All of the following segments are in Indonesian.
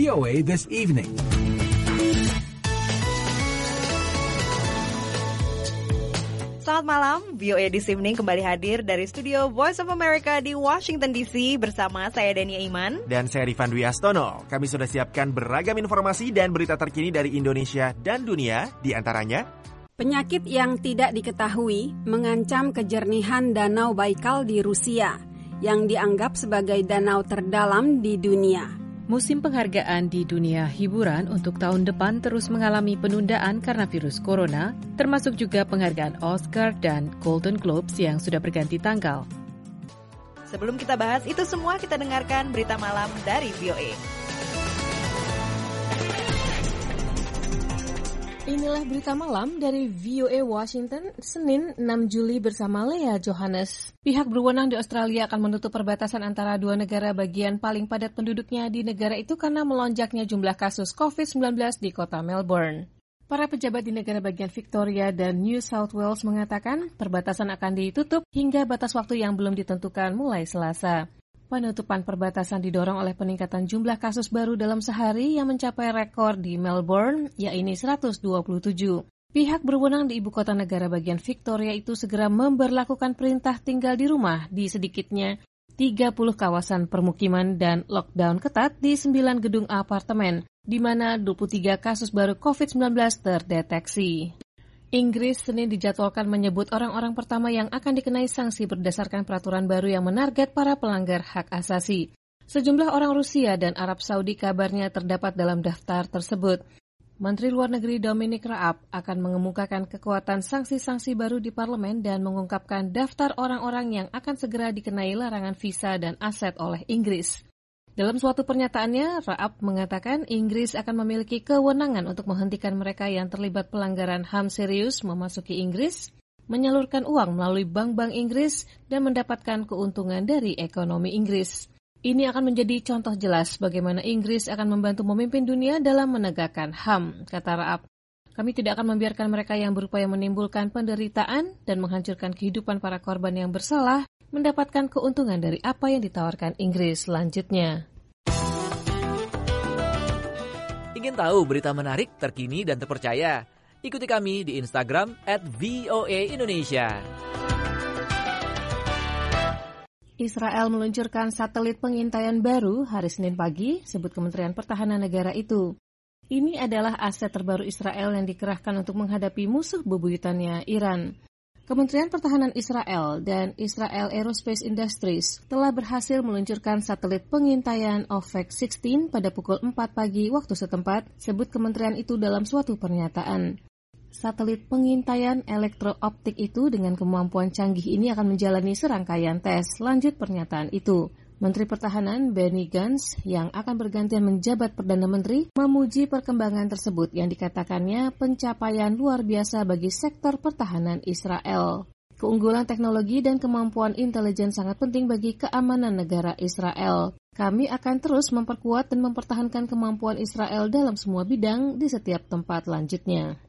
VOA This Evening. Selamat malam, VOA This Evening kembali hadir dari studio Voice of America di Washington DC bersama saya Dania Iman. Dan saya Rifan Dwi Astono. Kami sudah siapkan beragam informasi dan berita terkini dari Indonesia dan dunia, di antaranya penyakit yang tidak diketahui mengancam kejernihan Danau Baikal di Rusia, yang dianggap sebagai danau terdalam di dunia. Musim penghargaan di dunia hiburan untuk tahun depan terus mengalami penundaan karena virus corona, termasuk juga penghargaan Oscar dan Golden Globes yang sudah berganti tanggal. Sebelum kita bahas itu semua, kita dengarkan berita malam dari VOA. Inilah berita malam dari VOA Washington, Senin 6 Juli bersama Lea Johannes. Pihak berwenang di Australia akan menutup perbatasan antara dua negara bagian paling padat penduduknya di negara itu karena melonjaknya jumlah kasus COVID-19 di kota Melbourne. Para pejabat di negara bagian Victoria dan New South Wales mengatakan perbatasan akan ditutup hingga batas waktu yang belum ditentukan mulai Selasa. Penutupan perbatasan didorong oleh peningkatan jumlah kasus baru dalam sehari yang mencapai rekor di Melbourne, yaitu 127. Pihak berwenang di ibu kota negara bagian Victoria itu segera memberlakukan perintah tinggal di rumah di sedikitnya 30 kawasan permukiman dan lockdown ketat di 9 gedung apartemen, di mana 23 kasus baru COVID-19 terdeteksi. Inggris Senin dijadwalkan menyebut orang-orang pertama yang akan dikenai sanksi berdasarkan peraturan baru yang menarget para pelanggar hak asasi. Sejumlah orang Rusia dan Arab Saudi kabarnya terdapat dalam daftar tersebut. Menteri Luar Negeri Dominic Raab akan mengemukakan kekuatan sanksi-sanksi baru di parlemen dan mengungkapkan daftar orang-orang yang akan segera dikenai larangan visa dan aset oleh Inggris. Dalam suatu pernyataannya, Raab mengatakan Inggris akan memiliki kewenangan untuk menghentikan mereka yang terlibat pelanggaran HAM serius memasuki Inggris, menyalurkan uang melalui bank-bank Inggris, dan mendapatkan keuntungan dari ekonomi Inggris. Ini akan menjadi contoh jelas bagaimana Inggris akan membantu memimpin dunia dalam menegakkan HAM, kata Raab. Kami tidak akan membiarkan mereka yang berupaya menimbulkan penderitaan dan menghancurkan kehidupan para korban yang bersalah mendapatkan keuntungan dari apa yang ditawarkan Inggris selanjutnya. Ingin tahu berita menarik, terkini, dan terpercaya? Ikuti kami di Instagram @VOA_Indonesia. Israel meluncurkan satelit pengintaian baru hari Senin pagi, sebut Kementerian Pertahanan negara itu. Ini adalah aset terbaru Israel yang dikerahkan untuk menghadapi musuh bebuyutannya, Iran. Kementerian Pertahanan Israel dan Israel Aerospace Industries telah berhasil meluncurkan satelit pengintaian OFEC 16 pada pukul 4 pagi waktu setempat, sebut kementerian itu dalam suatu pernyataan. Satelit pengintaian elektrooptik itu dengan kemampuan canggih ini akan menjalani serangkaian tes, lanjut pernyataan itu. Menteri Pertahanan Benny Gantz yang akan bergantian menjabat Perdana Menteri memuji perkembangan tersebut yang dikatakannya pencapaian luar biasa bagi sektor pertahanan Israel. Keunggulan teknologi dan kemampuan intelijen sangat penting bagi keamanan negara Israel. Kami akan terus memperkuat dan mempertahankan kemampuan Israel dalam semua bidang di setiap tempat, lanjutnya.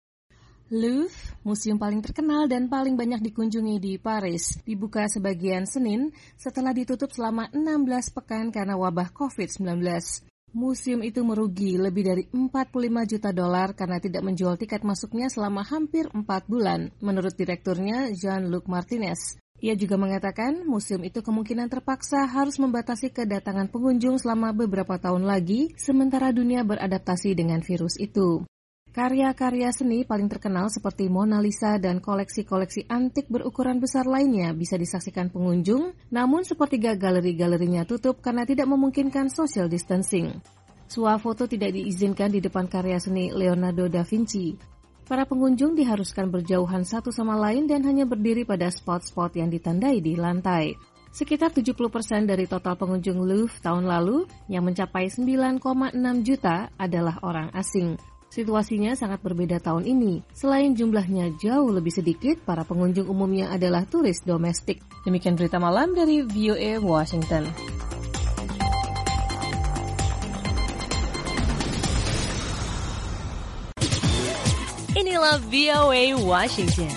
Louvre, museum paling terkenal dan paling banyak dikunjungi di Paris, dibuka sebagian Senin setelah ditutup selama 16 pekan karena wabah COVID-19. Museum itu merugi lebih dari $45 juta karena tidak menjual tiket masuknya selama hampir 4 bulan, menurut direkturnya Jean-Luc Martinez. Ia juga mengatakan museum itu kemungkinan terpaksa harus membatasi kedatangan pengunjung selama beberapa tahun lagi, sementara dunia beradaptasi dengan virus itu. Karya-karya seni paling terkenal seperti Mona Lisa dan koleksi-koleksi antik berukuran besar lainnya bisa disaksikan pengunjung, namun sepertiga galeri-galerinya tutup karena tidak memungkinkan social distancing. Swafoto tidak diizinkan di depan karya seni Leonardo da Vinci. Para pengunjung diharuskan berjauhan satu sama lain dan hanya berdiri pada spot-spot yang ditandai di lantai. Sekitar 70% dari total pengunjung Louvre tahun lalu, yang mencapai 9,6 juta, adalah orang asing. Situasinya sangat berbeda tahun ini. Selain jumlahnya jauh lebih sedikit, para pengunjung umumnya adalah turis domestik. Demikian berita malam dari VOA Washington. Inilah VOA Washington.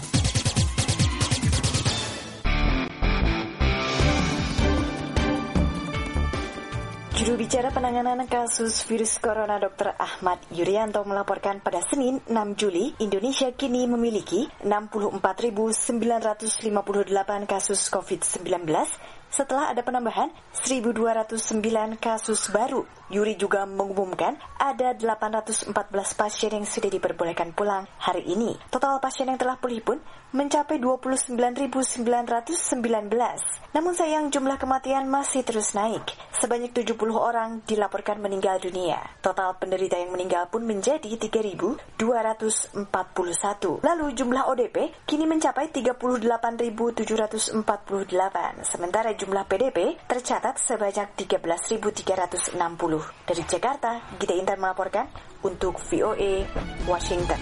Juru bicara penanganan kasus virus corona Dr. Ahmad Yuryanto melaporkan pada Senin 6 Juli, Indonesia kini memiliki 64.958 kasus COVID-19 setelah ada penambahan 1.209 kasus baru. Yuri juga mengumumkan ada 814 pasien yang sudah diperbolehkan pulang hari ini. Total pasien yang telah pulih pun mencapai 29.919. Namun sayang jumlah kematian masih terus naik. Sebanyak 70 orang dilaporkan meninggal dunia. Total penderita yang meninggal pun menjadi 3.241. Lalu jumlah ODP kini mencapai 38.748. Sementara jumlah PDP tercatat sebanyak 13.360. Dari Jakarta, Gita Intan melaporkan untuk VOA Washington.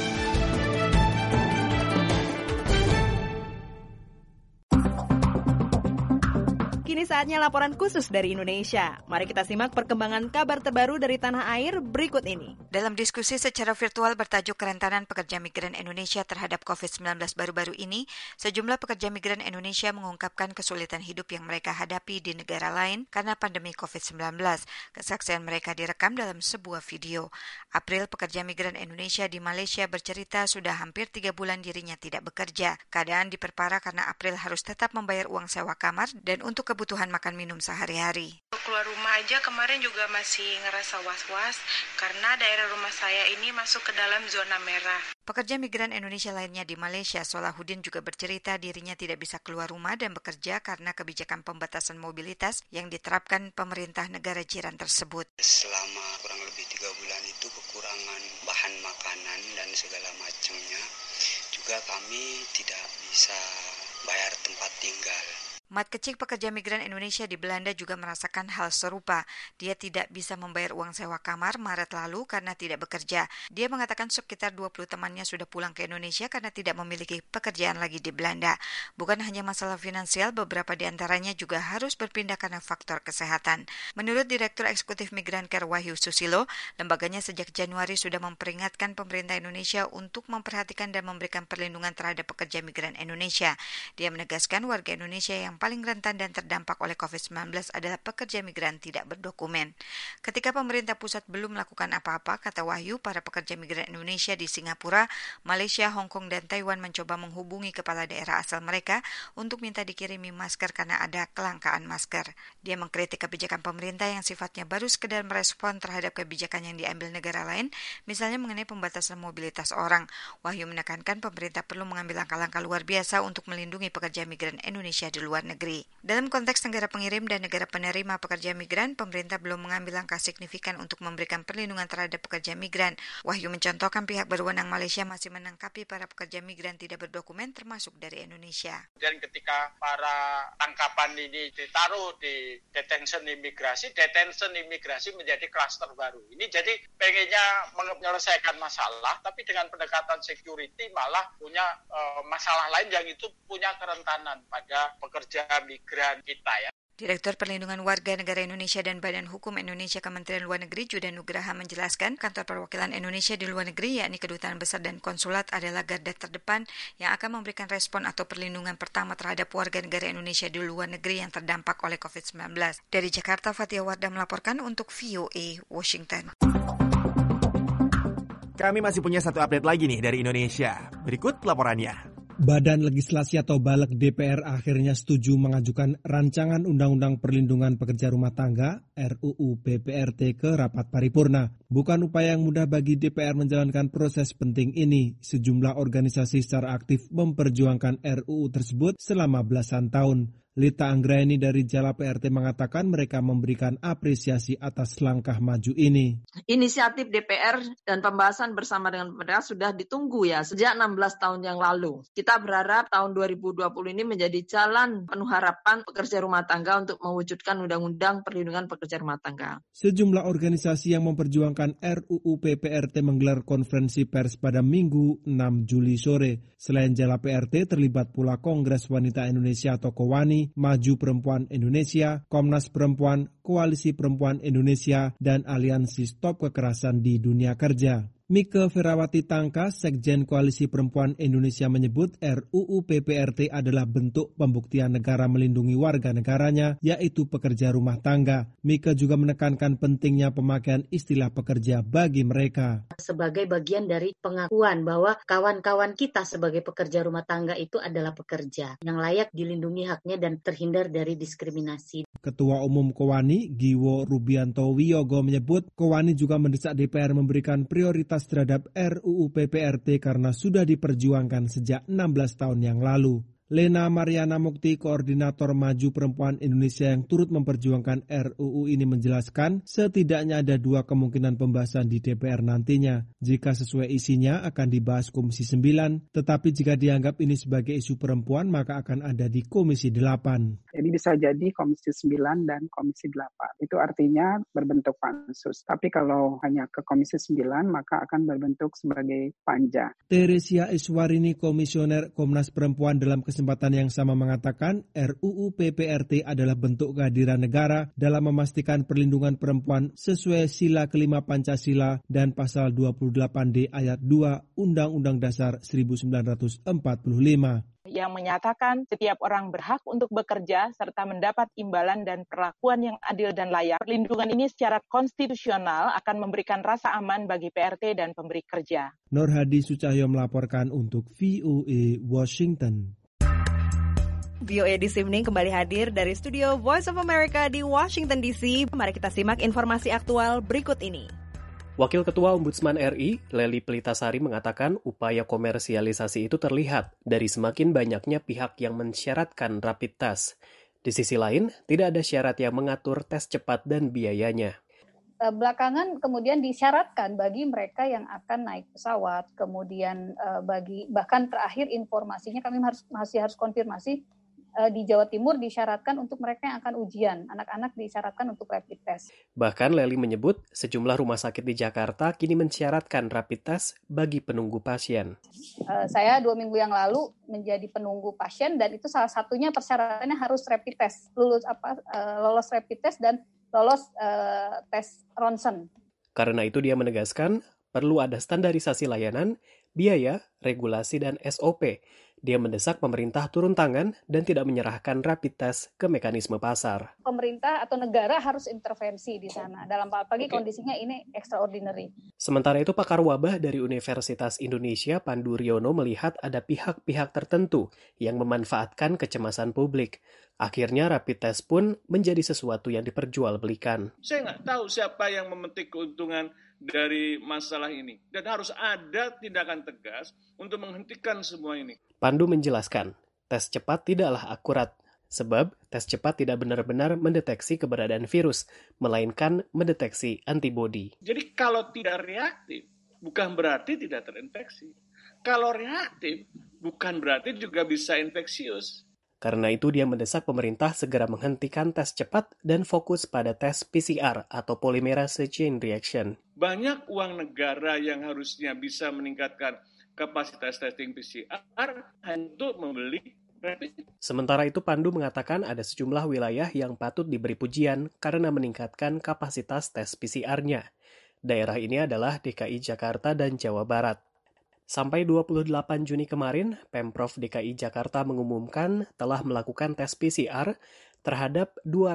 Kini saatnya laporan khusus dari Indonesia. Mari kita simak perkembangan kabar terbaru dari tanah air berikut ini. Dalam diskusi secara virtual bertajuk Kerentanan Pekerja Migran Indonesia terhadap COVID-19 baru-baru ini, sejumlah pekerja migran Indonesia mengungkapkan kesulitan hidup yang mereka hadapi di negara lain karena pandemi COVID-19. Kesaksian mereka direkam dalam sebuah video. April, pekerja migran Indonesia di Malaysia bercerita sudah hampir 3 bulan dirinya tidak bekerja. Keadaan diperparah karena April harus tetap membayar uang sewa kamar dan untuk kebutuhan makan minum sehari-hari. Keluar rumah aja kemarin juga masih ngerasa was-was karena daerah rumah saya ini masuk ke dalam zona merah. Pekerja migran Indonesia lainnya di Malaysia, Solahuddin juga bercerita dirinya tidak bisa keluar rumah dan bekerja karena kebijakan pembatasan mobilitas yang diterapkan pemerintah negara jiran tersebut. Selama kurang lebih 3 bulan itu kekurangan bahan makanan dan segala macamnya. Juga kami tidak bisa bayar tempat tinggal. Mat Kecik, pekerja migran Indonesia di Belanda juga merasakan hal serupa. Dia tidak bisa membayar uang sewa kamar Maret lalu karena tidak bekerja. Dia mengatakan sekitar 20 temannya sudah pulang ke Indonesia karena tidak memiliki pekerjaan lagi di Belanda. Bukan hanya masalah finansial, beberapa di antaranya juga harus berpindah karena faktor kesehatan. Menurut Direktur Eksekutif Migran Care Wahyu Susilo, lembaganya sejak Januari sudah memperingatkan pemerintah Indonesia untuk memperhatikan dan memberikan perlindungan terhadap pekerja migran Indonesia. Dia menegaskan warga Indonesia yang paling rentan dan terdampak oleh COVID-19 adalah pekerja migran tidak berdokumen. Ketika pemerintah pusat belum melakukan apa-apa, kata Wahyu, para pekerja migran Indonesia di Singapura, Malaysia, Hong Kong, dan Taiwan mencoba menghubungi kepala daerah asal mereka untuk minta dikirimi masker karena ada kelangkaan masker. Dia mengkritik kebijakan pemerintah yang sifatnya baru sekedar merespon terhadap kebijakan yang diambil negara lain, misalnya mengenai pembatasan mobilitas orang. Wahyu menekankan pemerintah perlu mengambil langkah-langkah luar biasa untuk melindungi pekerja migran Indonesia di luar negeri. Dalam konteks negara pengirim dan negara penerima pekerja migran, pemerintah belum mengambil langkah signifikan untuk memberikan perlindungan terhadap pekerja migran. Wahyu mencontohkan pihak berwenang Malaysia masih menangkapi para pekerja migran tidak berdokumen termasuk dari Indonesia. Dan ketika para tangkapan ini ditaruh di detention imigrasi menjadi klaster baru. Ini jadi pengennya menyelesaikan masalah, tapi dengan pendekatan security malah punya masalah lain yang itu punya kerentanan pada pekerja migran kita ya. Direktur Perlindungan Warga Negara Indonesia dan Badan Hukum Indonesia Kementerian Luar Negeri Juda Nugraha menjelaskan kantor perwakilan Indonesia di luar negeri yakni Kedutaan Besar dan Konsulat adalah garda terdepan yang akan memberikan respon atau perlindungan pertama terhadap warga negara Indonesia di luar negeri yang terdampak oleh COVID-19. Dari Jakarta, Fatia Wardah melaporkan untuk VOA Washington. Kami masih punya satu update lagi nih dari Indonesia. Berikut laporannya. Badan Legislasi atau BALEK DPR akhirnya setuju mengajukan rancangan Undang-Undang Perlindungan Pekerja Rumah Tangga RUU PPRT ke rapat paripurna. Bukan upaya yang mudah bagi DPR menjalankan proses penting ini. Sejumlah organisasi secara aktif memperjuangkan RUU tersebut selama belasan tahun. Lita Anggraini dari Jala PRT mengatakan mereka memberikan apresiasi atas langkah maju ini. Inisiatif DPR dan pembahasan bersama dengan pemerintah sudah ditunggu ya sejak 16 tahun yang lalu. Kita berharap tahun 2020 ini menjadi jalan penuh harapan pekerja rumah tangga untuk mewujudkan Undang-Undang Perlindungan Pekerja Rumah Tangga. Sejumlah organisasi yang memperjuangkan RUU PPRT menggelar konferensi pers pada Minggu 6 Juli sore. Selain Jala PRT terlibat pula Kongres Wanita Indonesia atau KOWANI, Maju Perempuan Indonesia, Komnas Perempuan, Koalisi Perempuan Indonesia, dan Aliansi Stop Kekerasan di Dunia Kerja. Mike Ferawati Tangka, Sekjen Koalisi Perempuan Indonesia menyebut RUU PPRT adalah bentuk pembuktian negara melindungi warga negaranya, yaitu pekerja rumah tangga. Mike juga menekankan pentingnya pemakaian istilah pekerja bagi mereka. Sebagai bagian dari pengakuan bahwa kawan-kawan kita sebagai pekerja rumah tangga itu adalah pekerja yang layak dilindungi haknya dan terhindar dari diskriminasi. Ketua Umum Kowani, Giwo Rubianto Wiyogo menyebut Kowani juga mendesak DPR memberikan prioritas terhadap RUU PPRT karena sudah diperjuangkan sejak 16 tahun yang lalu. Lena Mariana Mukti, Koordinator Maju Perempuan Indonesia yang turut memperjuangkan RUU ini menjelaskan setidaknya ada 2 kemungkinan pembahasan di DPR nantinya. Jika sesuai isinya akan dibahas Komisi 9, tetapi jika dianggap ini sebagai isu perempuan maka akan ada di Komisi 8. Jadi bisa jadi Komisi 9 dan Komisi 8. Itu artinya berbentuk pansus. Tapi kalau hanya ke Komisi 9 maka akan berbentuk sebagai panja. Teresia Iswarini, Komisioner Komnas Perempuan dalam kesempatan yang sama mengatakan RUU PPRT adalah bentuk kehadiran negara dalam memastikan perlindungan perempuan sesuai sila kelima Pancasila dan pasal 28D ayat 2 Undang-Undang Dasar 1945. Yang menyatakan setiap orang berhak untuk bekerja serta mendapat imbalan dan perlakuan yang adil dan layak. Perlindungan ini secara konstitusional akan memberikan rasa aman bagi PRT dan pemberi kerja. Nur Hadi Sucahyo melaporkan untuk VOA Washington. VOA This Evening kembali hadir dari studio Voice of America di Washington DC. Mari kita simak informasi aktual berikut ini. Wakil Ketua Ombudsman RI, Lely Pelitasari mengatakan upaya komersialisasi itu terlihat dari semakin banyaknya pihak yang mensyaratkan rapid test. Di sisi lain, tidak ada syarat yang mengatur tes cepat dan biayanya. Belakangan kemudian disyaratkan bagi mereka yang akan naik pesawat, kemudian bahkan terakhir informasinya kami masih harus konfirmasi, di Jawa Timur disyaratkan untuk mereka yang akan ujian, anak-anak disyaratkan untuk rapid test. Bahkan Lely menyebut sejumlah rumah sakit di Jakarta kini mensyaratkan rapid test bagi penunggu pasien. Saya 2 minggu yang lalu menjadi penunggu pasien dan itu salah satunya persyaratannya harus rapid test, lolos rapid test dan lolos tes ronsen. Karena itu dia menegaskan perlu ada standarisasi layanan, biaya, regulasi, dan SOP. Dia mendesak pemerintah turun tangan dan tidak menyerahkan rapid test ke mekanisme pasar. Pemerintah atau negara harus intervensi di sana. Dalam apalagi kondisinya ini extraordinary. Sementara itu pakar wabah dari Universitas Indonesia Pandu Riono melihat ada pihak-pihak tertentu yang memanfaatkan kecemasan publik. Akhirnya rapid test pun menjadi sesuatu yang diperjualbelikan. Saya nggak tahu siapa yang memetik keuntungan dari masalah ini. Dan harus ada tindakan tegas untuk menghentikan semua ini. Pandu menjelaskan, tes cepat tidaklah akurat, sebab tes cepat tidak benar-benar mendeteksi keberadaan virus, melainkan mendeteksi antibodi. Jadi kalau tidak reaktif, bukan berarti tidak terinfeksi. Kalau reaktif, bukan berarti juga bisa infeksius. Karena itu dia mendesak pemerintah segera menghentikan tes cepat dan fokus pada tes PCR atau polymerase chain reaction. Banyak uang negara yang harusnya bisa meningkatkan kapasitas testing PCR untuk membeli rapid. Sementara itu Pandu mengatakan ada sejumlah wilayah yang patut diberi pujian karena meningkatkan kapasitas tes PCR-nya. Daerah ini adalah DKI Jakarta dan Jawa Barat. Sampai 28 Juni kemarin, Pemprov DKI Jakarta mengumumkan telah melakukan tes PCR terhadap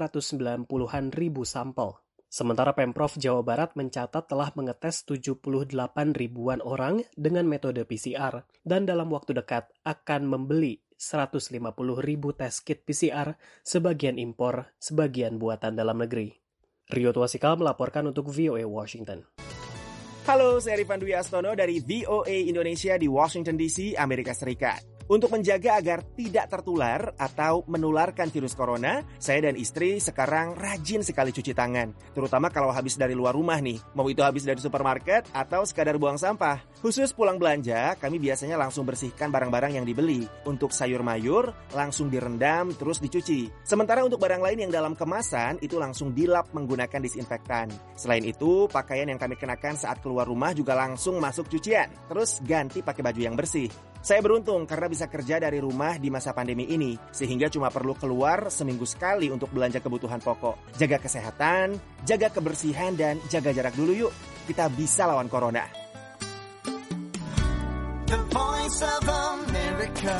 290-an ribu sampel. Sementara Pemprov Jawa Barat mencatat telah mengetes 78 ribuan orang dengan metode PCR dan dalam waktu dekat akan membeli 150 ribu tes kit PCR, sebagian impor, sebagian buatan dalam negeri. Rio Tuasikal melaporkan untuk VOA Washington. Halo, saya Rifan Dwi Astono dari VOA Indonesia di Washington DC, Amerika Serikat. Untuk menjaga agar tidak tertular atau menularkan virus corona, saya dan istri sekarang rajin sekali cuci tangan. Terutama kalau habis dari luar rumah nih, mau itu habis dari supermarket atau sekadar buang sampah. Khusus pulang belanja, kami biasanya langsung bersihkan barang-barang yang dibeli. Untuk sayur mayur, langsung direndam terus dicuci. Sementara untuk barang lain yang dalam kemasan, itu langsung dilap menggunakan disinfektan. Selain itu, pakaian yang kami kenakan saat keluar rumah juga langsung masuk cucian. Terus ganti pakai baju yang bersih. Saya beruntung karena bisa kerja dari rumah di masa pandemi ini, sehingga cuma perlu keluar seminggu sekali untuk belanja kebutuhan pokok. Jaga kesehatan, jaga kebersihan, dan jaga jarak dulu yuk. Kita bisa lawan corona. the voice of America.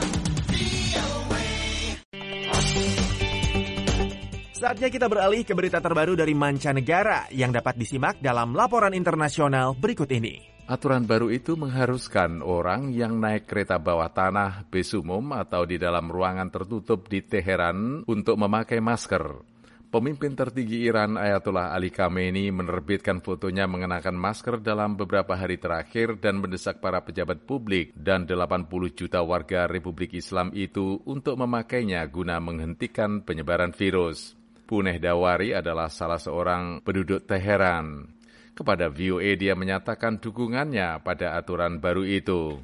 Saatnya kita beralih ke berita terbaru dari mancanegara yang dapat disimak dalam laporan internasional berikut ini. Aturan baru itu mengharuskan orang yang naik kereta bawah tanah, bis umum, atau di dalam ruangan tertutup di Teheran untuk memakai masker. Pemimpin tertinggi Iran Ayatollah Ali Khamenei menerbitkan fotonya mengenakan masker dalam beberapa hari terakhir dan mendesak para pejabat publik dan 80 juta warga Republik Islam itu untuk memakainya guna menghentikan penyebaran virus. Puneh Dawari adalah salah seorang penduduk Teheran. Kepada VOA dia menyatakan dukungannya pada aturan baru itu.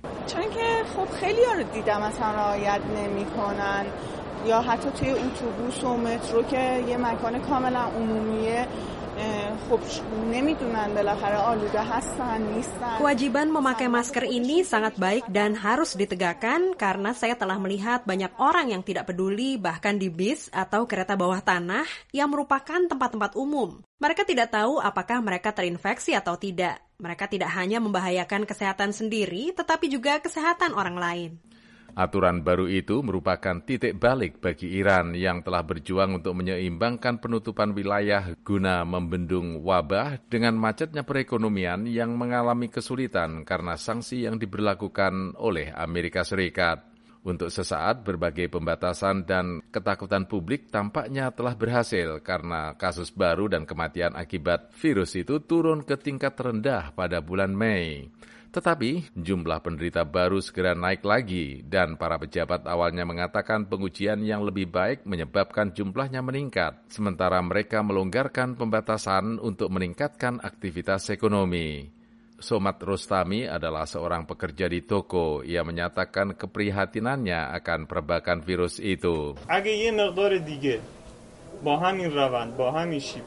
یا حتی توی اتوبوس و مترو که یه مکان کاملا عمومیه خب نمیدونن بالاخره آلوده هستن نیستن. Kewajiban memakai masker ini sangat baik dan harus ditegakkan karena saya telah melihat banyak orang yang tidak peduli bahkan di bis atau kereta bawah tanah yang merupakan tempat-tempat umum. Mereka tidak tahu apakah mereka terinfeksi atau tidak. Mereka tidak hanya membahayakan kesehatan sendiri tetapi juga kesehatan orang lain. Aturan baru itu merupakan titik balik bagi Iran yang telah berjuang untuk menyeimbangkan penutupan wilayah guna membendung wabah dengan macetnya perekonomian yang mengalami kesulitan karena sanksi yang diberlakukan oleh Amerika Serikat. Untuk sesaat, berbagai pembatasan dan ketakutan publik tampaknya telah berhasil karena kasus baru dan kematian akibat virus itu turun ke tingkat terendah pada bulan Mei. Tetapi jumlah penderita baru segera naik lagi dan para pejabat awalnya mengatakan pengujian yang lebih baik menyebabkan jumlahnya meningkat, sementara mereka melonggarkan pembatasan untuk meningkatkan aktivitas ekonomi. Somad Rostami adalah seorang pekerja di toko. Ia menyatakan keprihatinannya akan perbakan virus itu. Agar ye miqdar dige ba hamin rawand ba hamin shib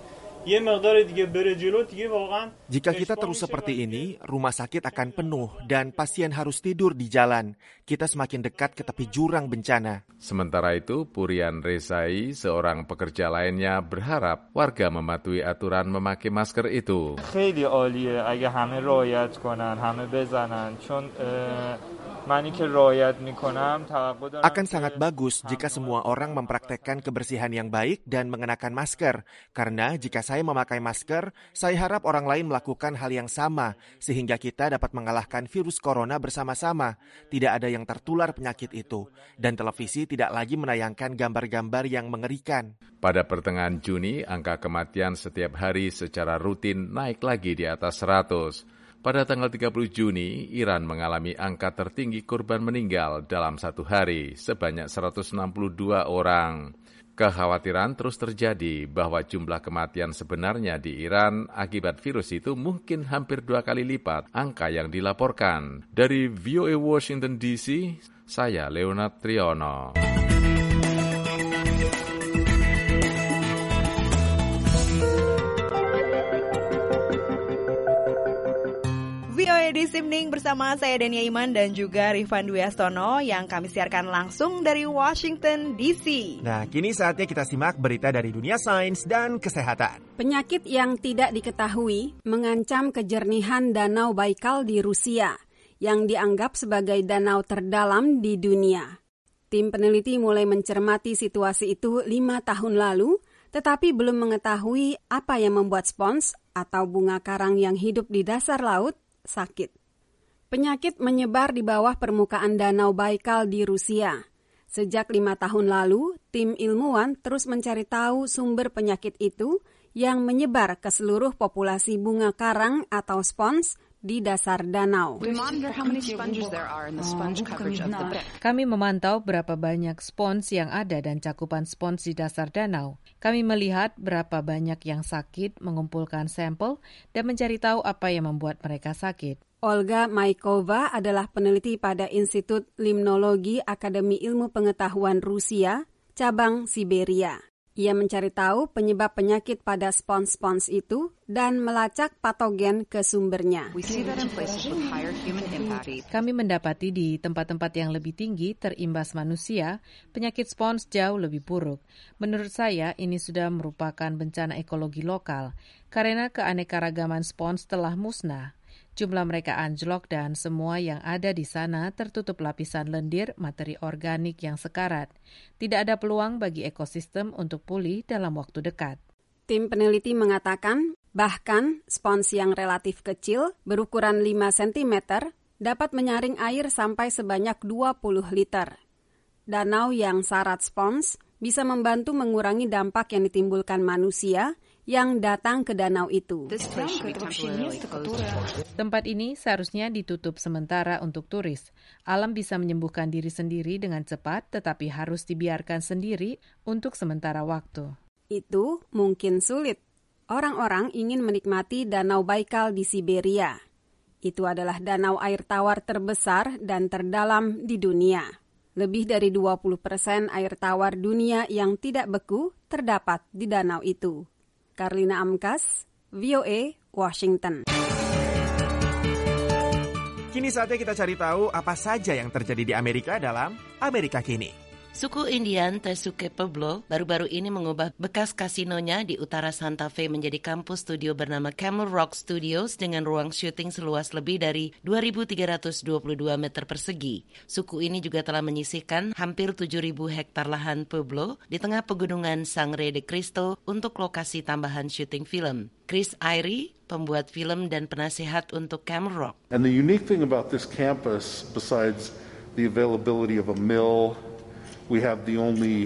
jika kita terus seperti ini, rumah sakit akan penuh dan pasien harus tidur di jalan. Kita semakin dekat ke tepi jurang bencana. Sementara itu, Purian Rezai, seorang pekerja lainnya, berharap warga mematuhi aturan memakai masker itu. خیلی عالیه اگه همه رعایت کنن، همه بزنن چون akan sangat bagus jika semua orang mempraktekkan kebersihan yang baik dan mengenakan masker. Karena jika saya memakai masker, saya harap orang lain melakukan hal yang sama, sehingga kita dapat mengalahkan virus corona bersama-sama. Tidak ada yang tertular penyakit itu, dan televisi tidak lagi menayangkan gambar-gambar yang mengerikan. Pada pertengahan Juni, angka kematian setiap hari secara rutin naik lagi di atas 100. Pada tanggal 30 Juni, Iran mengalami angka tertinggi korban meninggal dalam satu hari, sebanyak 162 orang. Kekhawatiran terus terjadi bahwa jumlah kematian sebenarnya di Iran akibat virus itu mungkin hampir 2 kali lipat angka yang dilaporkan. Dari VOA Washington DC, saya Leonard Triono. VOA This Evening bersama saya Dania Iman dan juga Rifan Dwi Astono yang kami siarkan langsung dari Washington DC. Nah, kini saatnya kita simak berita dari dunia sains dan kesehatan. Penyakit yang tidak diketahui mengancam kejernihan Danau Baikal di Rusia yang dianggap sebagai danau terdalam di dunia. Tim peneliti mulai mencermati situasi itu 5 tahun lalu, tetapi belum mengetahui apa yang membuat spons atau bunga karang yang hidup di dasar laut sakit. Penyakit menyebar di bawah permukaan Danau Baikal di Rusia. Sejak 5 tahun lalu, tim ilmuwan terus mencari tahu sumber penyakit itu yang menyebar ke seluruh populasi bunga karang atau spons di dasar danau. Kami memantau berapa banyak spons yang ada dan cakupan spons di dasar danau. Kami melihat berapa banyak yang sakit, mengumpulkan sampel, dan mencari tahu apa yang membuat mereka sakit. Olga Maikova adalah peneliti pada Institut Limnologi Akademi Ilmu Pengetahuan Rusia, cabang Siberia. Ia mencari tahu penyebab penyakit pada spons-spons itu dan melacak patogen ke sumbernya. Kami mendapati di tempat-tempat yang lebih tinggi terimbas manusia, penyakit spons jauh lebih buruk. Menurut saya, ini sudah merupakan bencana ekologi lokal karena keanekaragaman spons telah musnah. Jumlah mereka anjlok dan semua yang ada di sana tertutup lapisan lendir materi organik yang sekarat. Tidak ada peluang bagi ekosistem untuk pulih dalam waktu dekat. Tim peneliti mengatakan, bahkan spons yang relatif kecil berukuran 5 cm dapat menyaring air sampai sebanyak 20 liter. Danau yang syarat spons bisa membantu mengurangi dampak yang ditimbulkan manusia yang datang ke danau itu. Tempat ini seharusnya ditutup sementara untuk turis. Alam bisa menyembuhkan diri sendiri dengan cepat, tetapi harus dibiarkan sendiri untuk sementara waktu. Itu mungkin sulit. Orang-orang ingin menikmati Danau Baikal di Siberia. Itu adalah danau air tawar terbesar dan terdalam di dunia. Lebih dari 20% air tawar dunia yang tidak beku terdapat di danau itu. Karlina Amkas, VOA, Washington. Kini saatnya kita cari tahu apa saja yang terjadi di Amerika dalam Amerika Kini. Suku Indian Tesuque Pueblo baru-baru ini mengubah bekas kasinonya di utara Santa Fe menjadi kampus studio bernama Camel Rock Studios dengan ruang syuting seluas lebih dari 2.322 meter persegi. Suku ini juga telah menyisihkan hampir 7.000 hektar lahan Pueblo di tengah pegunungan Sangre de Cristo untuk lokasi tambahan syuting film. Chris Eyre, pembuat film dan penasihat untuk Camel Rock. And the unique thing about this campus, besides the availability of a mill, we have the only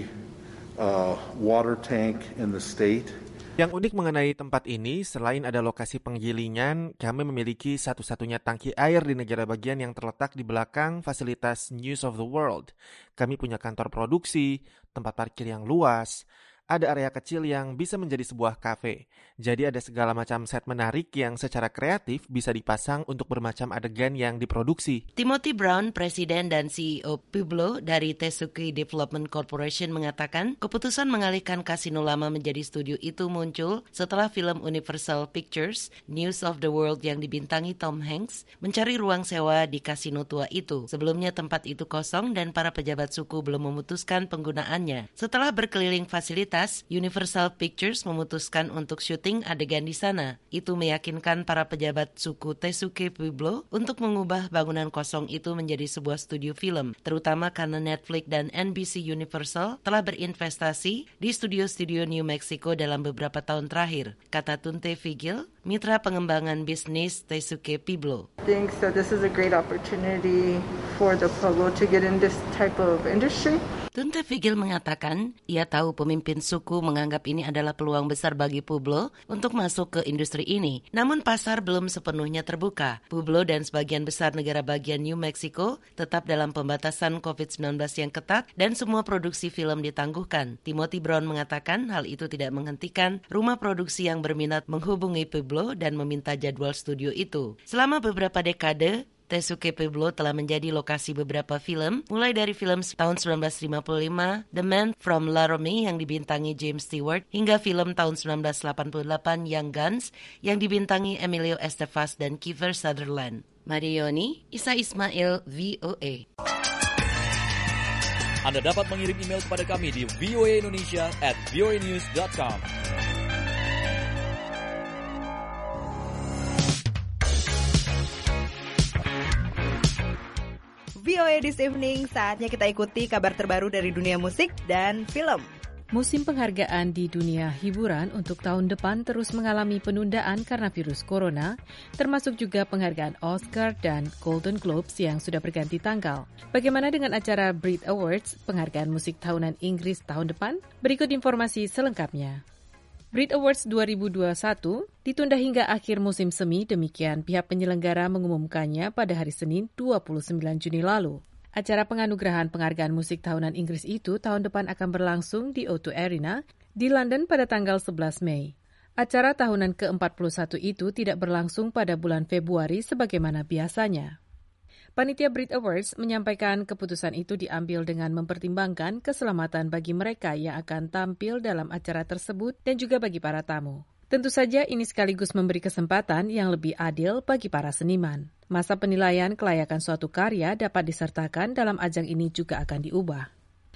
water tank in the state. Yang unik mengenai tempat ini, selain ada lokasi penggilingan, kami memiliki satu-satunya tangki air di negara bagian yang terletak di belakang fasilitas News of the World. Kami punya kantor produksi, tempat parkir yang luas, ada area kecil yang bisa menjadi sebuah kafe. Jadi ada segala macam set menarik yang secara kreatif bisa dipasang untuk bermacam adegan yang diproduksi. Timothy Brown, Presiden dan CEO Pueblo dari Tesuque Development Corporation mengatakan keputusan mengalihkan kasino lama menjadi studio itu muncul setelah film Universal Pictures, News of the World yang dibintangi Tom Hanks, mencari ruang sewa di kasino tua itu. Sebelumnya tempat itu kosong dan para pejabat suku belum memutuskan penggunaannya. Setelah berkeliling fasilitas, Universal Pictures memutuskan untuk syuting adegan di sana. Itu meyakinkan para pejabat suku Tesuque Pueblo untuk mengubah bangunan kosong itu menjadi sebuah studio film, terutama karena Netflix dan NBC Universal telah berinvestasi di studio-studio New Mexico dalam beberapa tahun terakhir, kata Tunte Vigil, mitra pengembangan bisnis Tesuque Pueblo. I think that this is a great opportunity for the Pueblo to get in this type of industry. Tunte Vigil mengatakan, ia tahu pemimpin suku menganggap ini adalah peluang besar bagi Pueblo untuk masuk ke industri ini. Namun pasar belum sepenuhnya terbuka. Pueblo dan sebagian besar negara bagian New Mexico tetap dalam pembatasan COVID-19 yang ketat dan semua produksi film ditangguhkan. Timothy Brown mengatakan hal itu tidak menghentikan rumah produksi yang berminat menghubungi Pueblo dan meminta jadwal studio itu. Selama beberapa dekade, Tesuque Pueblo telah menjadi lokasi beberapa film, mulai dari film tahun 1955, The Man from Laramie yang dibintangi James Stewart, hingga film tahun 1988 Young Guns yang dibintangi Emilio Estevez dan Kiefer Sutherland. Marioni, Isa Ismail, VOA. Anda dapat mengirim email kepada kami di voaindonesia@voanews.com. VOA This Evening, saatnya kita ikuti kabar terbaru dari dunia musik dan film. Musim penghargaan di dunia hiburan untuk tahun depan terus mengalami penundaan karena virus corona, termasuk juga penghargaan Oscar dan Golden Globes yang sudah berganti tanggal. Bagaimana dengan acara Brit Awards, penghargaan musik tahunan Inggris tahun depan? Berikut informasi selengkapnya. Brit Awards 2021 ditunda hingga akhir musim semi, demikian pihak penyelenggara mengumumkannya pada hari Senin 29 Juni lalu. Acara penganugerahan penghargaan musik tahunan Inggris itu tahun depan akan berlangsung di O2 Arena di London pada tanggal 11 Mei. Acara tahunan ke-41 itu tidak berlangsung pada bulan Februari sebagaimana biasanya. Panitia Brit Awards menyampaikan keputusan itu diambil dengan mempertimbangkan keselamatan bagi mereka yang akan tampil dalam acara tersebut dan juga bagi para tamu. Tentu saja ini sekaligus memberi kesempatan yang lebih adil bagi para seniman. Masa penilaian kelayakan suatu karya dapat disertakan dalam ajang ini juga akan diubah.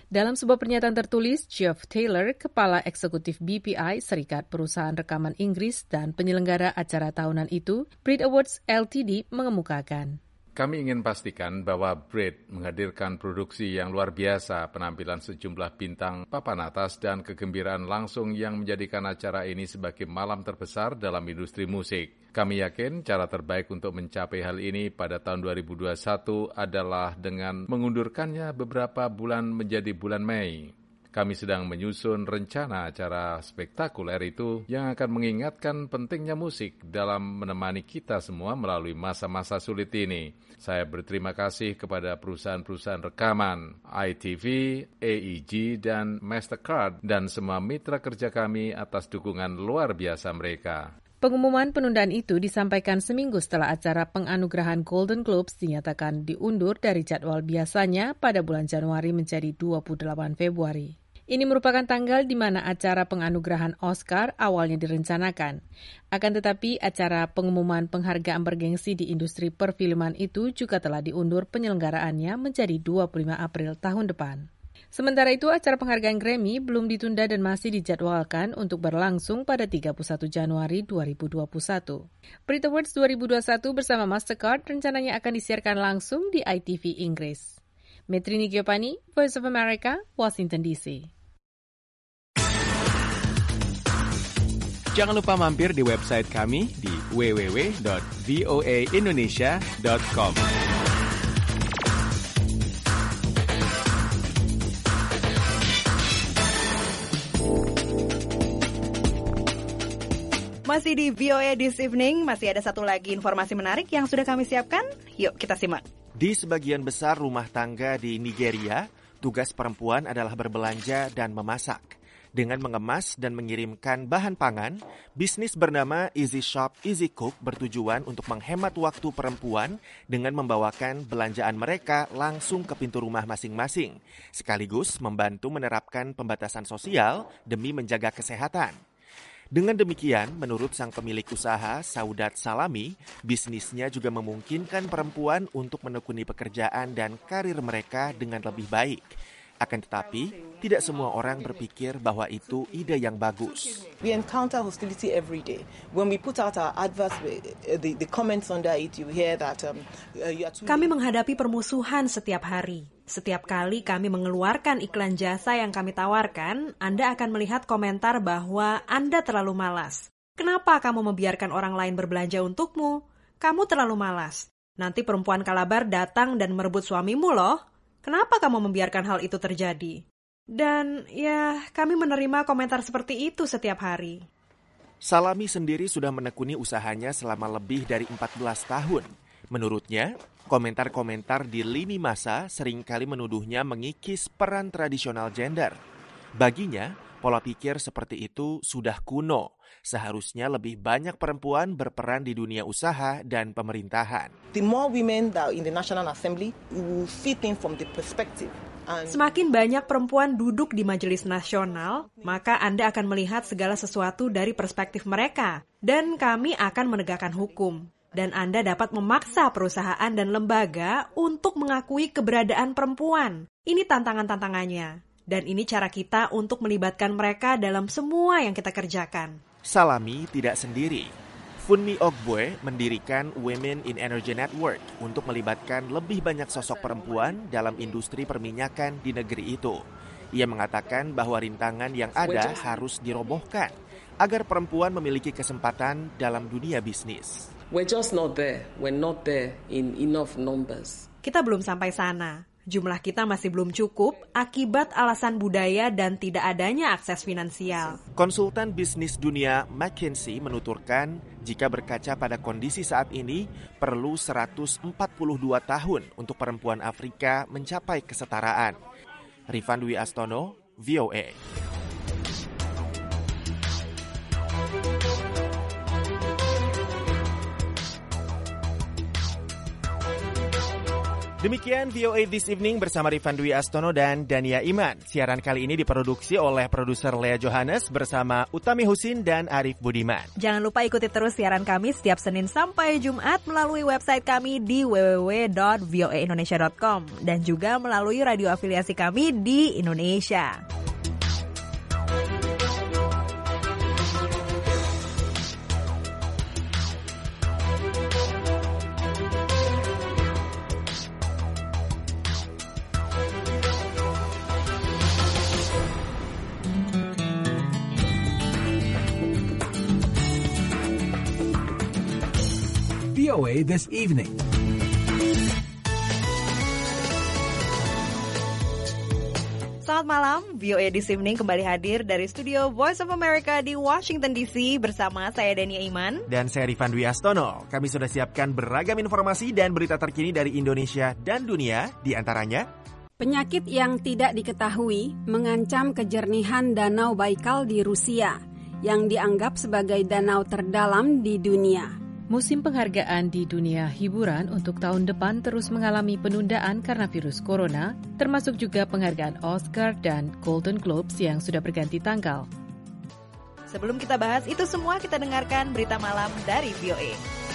Dalam sebuah pernyataan tertulis, Geoff Taylor, Kepala Eksekutif BPI, Serikat Perusahaan Rekaman Inggris dan penyelenggara acara tahunan itu, Brit Awards Ltd, mengemukakan. Kami ingin pastikan bahwa Brit menghadirkan produksi yang luar biasa, penampilan sejumlah bintang papan atas dan kegembiraan langsung yang menjadikan acara ini sebagai malam terbesar dalam industri musik. Kami yakin cara terbaik untuk mencapai hal ini pada tahun 2021 adalah dengan mengundurkannya beberapa bulan menjadi bulan Mei. Kami sedang menyusun rencana acara spektakuler itu yang akan mengingatkan pentingnya musik dalam menemani kita semua melalui masa-masa sulit ini. Saya berterima kasih kepada perusahaan-perusahaan rekaman, ITV, AEG, dan Mastercard, dan semua mitra kerja kami atas dukungan luar biasa mereka. Pengumuman penundaan itu disampaikan seminggu setelah acara penganugerahan Golden Globes dinyatakan diundur dari jadwal biasanya pada bulan Januari menjadi 28 Februari. Ini merupakan tanggal di mana acara penganugerahan Oscar awalnya direncanakan. Akan tetapi, acara pengumuman penghargaan bergengsi di industri perfilman itu juga telah diundur penyelenggaraannya menjadi 25 April tahun depan. Sementara itu, acara penghargaan Grammy belum ditunda dan masih dijadwalkan untuk berlangsung pada 31 Januari 2021. Brit Awards 2021 bersama Mastercard rencananya akan disiarkan langsung di ITV Inggris. Metrini Giovanni, Voice of America, Washington DC. Jangan lupa mampir di website kami di www.voaindonesia.com. Masih di VOA This Evening, masih ada satu lagi informasi menarik yang sudah kami siapkan. Yuk kita simak. Di sebagian besar rumah tangga di Nigeria, tugas perempuan adalah berbelanja dan memasak. Dengan mengemas dan mengirimkan bahan pangan, bisnis bernama Easy Shop Easy Cook bertujuan untuk menghemat waktu perempuan dengan membawakan belanjaan mereka langsung ke pintu rumah masing-masing, sekaligus membantu menerapkan pembatasan sosial demi menjaga kesehatan. Dengan demikian, menurut sang pemilik usaha, Saudat Salami, bisnisnya juga memungkinkan perempuan untuk menekuni pekerjaan dan karir mereka dengan lebih baik. Akan tetapi, tidak semua orang berpikir bahwa itu ide yang bagus. We encounter hostility every day. When we put out our adverts, the comments under it, you hear that you are too... Kami menghadapi permusuhan setiap hari. Setiap kali kami mengeluarkan iklan jasa yang kami tawarkan, Anda akan melihat komentar bahwa Anda terlalu malas. Kenapa kamu membiarkan orang lain berbelanja untukmu? Kamu terlalu malas. Nanti perempuan Kalabar datang dan merebut suamimu loh. Kenapa kamu membiarkan hal itu terjadi? Dan ya, kami menerima komentar seperti itu setiap hari. Salami sendiri sudah menekuni usahanya selama lebih dari 14 tahun. Menurutnya, komentar-komentar di lini masa seringkali menuduhnya mengikis peran tradisional gender. Baginya, pola pikir seperti itu sudah kuno. Seharusnya lebih banyak perempuan berperan di dunia usaha dan pemerintahan. The more women that are in the National Assembly, we will see things from the perspective. Semakin banyak perempuan duduk di Majelis Nasional, maka Anda akan melihat segala sesuatu dari perspektif mereka. Dan kami akan menegakkan hukum. Dan Anda dapat memaksa perusahaan dan lembaga untuk mengakui keberadaan perempuan. Ini tantangan-tantangannya. Dan ini cara kita untuk melibatkan mereka dalam semua yang kita kerjakan. Salami tidak sendiri. Funmi Ogboe mendirikan Women in Energy Network untuk melibatkan lebih banyak sosok perempuan dalam industri perminyakan di negeri itu. Ia mengatakan bahwa rintangan yang ada harus dirobohkan agar perempuan memiliki kesempatan dalam dunia bisnis. We're just not there. We're not there in enough numbers. Kita belum sampai sana. Jumlah kita masih belum cukup akibat alasan budaya dan tidak adanya akses finansial. Konsultan bisnis dunia McKinsey menuturkan jika berkaca pada kondisi saat ini, perlu 142 tahun untuk perempuan Afrika mencapai kesetaraan. Rifan Dwi Astono, VOA. Demikian VOA This Evening bersama Rifan Dwi Astono dan Dania Iman. Siaran kali ini diproduksi oleh produser Lea Johannes bersama Utami Husin dan Arif Budiman. Jangan lupa ikuti terus siaran kami setiap Senin sampai Jumat melalui website kami di www.voaindonesia.com dan juga melalui radio afiliasi kami di Indonesia. VOA This Evening. Selamat malam, VOA This Evening kembali hadir dari studio Voice of America di Washington DC bersama saya Dania Iman. Dan saya Rifan Dwi Astono. Kami sudah siapkan beragam informasi dan berita terkini dari Indonesia dan dunia, di antaranya penyakit yang tidak diketahui mengancam kejernihan Danau Baikal di Rusia, yang dianggap sebagai danau terdalam di dunia. Musim penghargaan di dunia hiburan untuk tahun depan terus mengalami penundaan karena virus corona, termasuk juga penghargaan Oscar dan Golden Globes yang sudah berganti tanggal. Sebelum kita bahas itu semua, kita dengarkan berita malam dari VOA.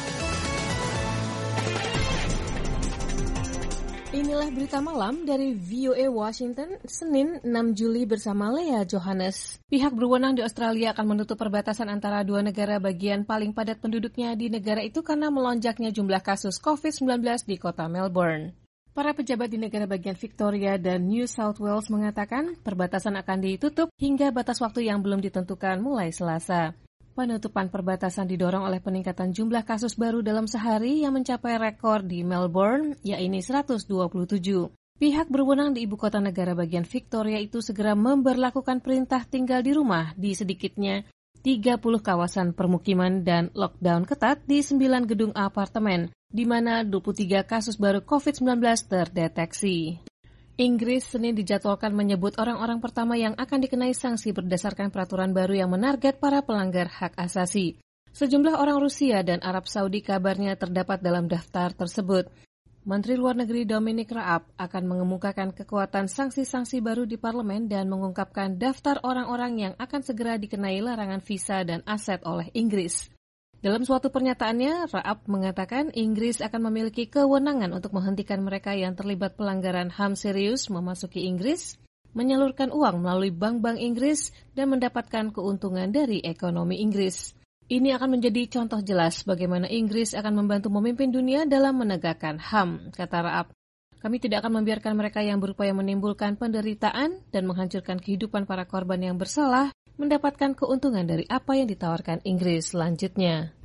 Inilah berita malam dari VOA Washington, Senin 6 Juli bersama Lea Johannes. Pihak berwenang di Australia akan menutup perbatasan antara dua negara bagian paling padat penduduknya di negara itu karena melonjaknya jumlah kasus COVID-19 di kota Melbourne. Para pejabat di negara bagian Victoria dan New South Wales mengatakan perbatasan akan ditutup hingga batas waktu yang belum ditentukan mulai Selasa. Penutupan perbatasan didorong oleh peningkatan jumlah kasus baru dalam sehari yang mencapai rekor di Melbourne, yaitu 127. Pihak berwenang di ibu kota negara bagian Victoria itu segera memberlakukan perintah tinggal di rumah di sedikitnya 30 kawasan permukiman dan lockdown ketat di 9 gedung apartemen, di mana 23 kasus baru COVID-19 terdeteksi. Inggris Senin dijadwalkan menyebut orang-orang pertama yang akan dikenai sanksi berdasarkan peraturan baru yang menarget para pelanggar hak asasi. Sejumlah orang Rusia dan Arab Saudi kabarnya terdapat dalam daftar tersebut. Menteri Luar Negeri Dominic Raab akan mengemukakan kekuatan sanksi-sanksi baru di parlemen dan mengungkapkan daftar orang-orang yang akan segera dikenai larangan visa dan aset oleh Inggris. Dalam suatu pernyataannya, Raab mengatakan Inggris akan memiliki kewenangan untuk menghentikan mereka yang terlibat pelanggaran HAM serius memasuki Inggris, menyalurkan uang melalui bank-bank Inggris, dan mendapatkan keuntungan dari ekonomi Inggris. Ini akan menjadi contoh jelas bagaimana Inggris akan membantu memimpin dunia dalam menegakkan HAM, kata Raab. Kami tidak akan membiarkan mereka yang berupaya menimbulkan penderitaan dan menghancurkan kehidupan para korban yang bersalah mendapatkan keuntungan dari apa yang ditawarkan Inggris selanjutnya.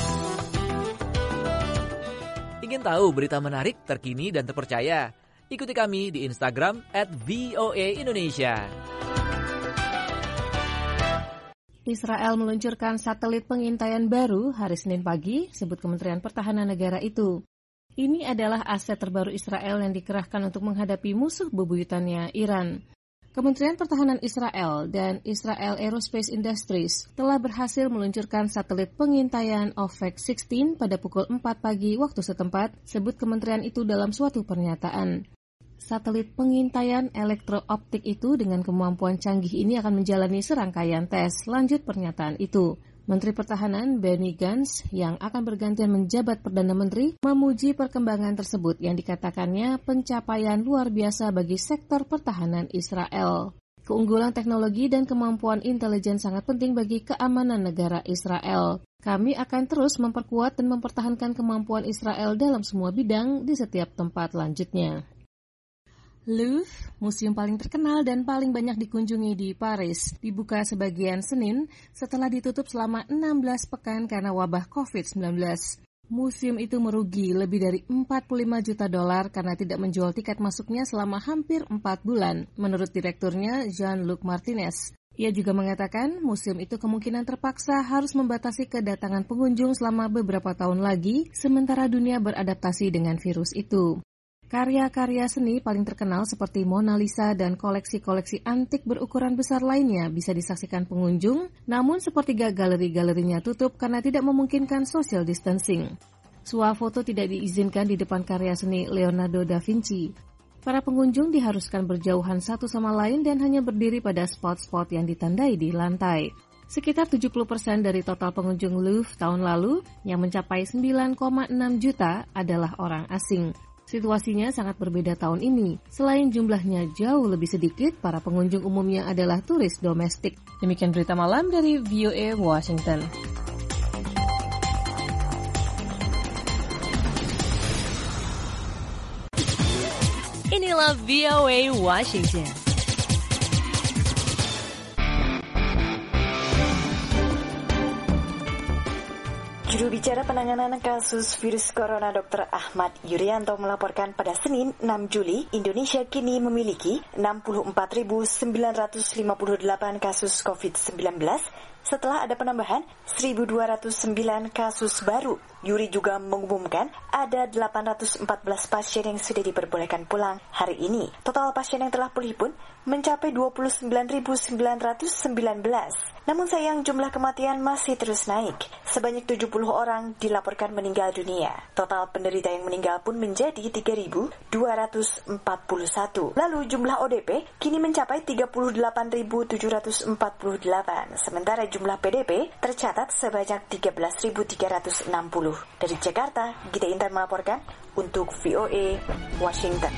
Ingin tahu berita menarik, terkini, dan terpercaya? Ikuti kami di Instagram @voaindonesia. Israel meluncurkan satelit pengintaian baru hari Senin pagi, sebut Kementerian Pertahanan negara itu. Ini adalah aset terbaru Israel yang dikerahkan untuk menghadapi musuh bebuyutannya, Iran. Kementerian Pertahanan Israel dan Israel Aerospace Industries telah berhasil meluncurkan satelit pengintaian OFEC 16 pada pukul 4 pagi waktu setempat, sebut kementerian itu dalam suatu pernyataan. Satelit pengintaian elektrooptik itu dengan kemampuan canggih ini akan menjalani serangkaian tes, lanjut pernyataan itu. Menteri Pertahanan Benny Gantz yang akan bergantian menjabat Perdana Menteri memuji perkembangan tersebut yang dikatakannya pencapaian luar biasa bagi sektor pertahanan Israel. Keunggulan teknologi dan kemampuan intelijen sangat penting bagi keamanan negara Israel. Kami akan terus memperkuat dan mempertahankan kemampuan Israel dalam semua bidang di setiap tempat, lanjutnya. Louvre, museum paling terkenal dan paling banyak dikunjungi di Paris, dibuka sebagian Senin setelah ditutup selama 16 pekan karena wabah COVID-19. Museum itu merugi lebih dari $45 juta karena tidak menjual tiket masuknya selama hampir 4 bulan, menurut direkturnya Jean-Luc Martinez. Ia juga mengatakan museum itu kemungkinan terpaksa harus membatasi kedatangan pengunjung selama beberapa tahun lagi, sementara dunia beradaptasi dengan virus itu. Karya-karya seni paling terkenal seperti Mona Lisa dan koleksi-koleksi antik berukuran besar lainnya bisa disaksikan pengunjung, namun sepertiga galeri-galerinya tutup karena tidak memungkinkan social distancing. Swafoto tidak diizinkan di depan karya seni Leonardo da Vinci. Para pengunjung diharuskan berjauhan satu sama lain dan hanya berdiri pada spot-spot yang ditandai di lantai. Sekitar 70% dari total pengunjung Louvre tahun lalu, yang mencapai 9,6 juta, adalah orang asing. Situasinya sangat berbeda tahun ini. Selain jumlahnya jauh lebih sedikit, para pengunjung umumnya adalah turis domestik. Demikian berita malam dari VOA Washington. Inilah VOA Washington. Juru bicara penanganan kasus virus corona Dr. Ahmad Yuryanto melaporkan pada Senin 6 Juli, Indonesia kini memiliki 64.958 kasus COVID-19 setelah ada penambahan 1.209 kasus baru. Yuri juga mengumumkan ada 814 pasien yang sudah diperbolehkan pulang hari ini. Total pasien yang telah pulih pun mencapai 29.919. Namun sayang jumlah kematian masih terus naik. Sebanyak 70 orang dilaporkan meninggal dunia. Total penderita yang meninggal pun menjadi 3.241. Lalu jumlah ODP kini mencapai 38.748. Sementara jumlah PDP tercatat sebanyak 13.360. Dari Jakarta, Gita Intan melaporkan untuk VOA Washington.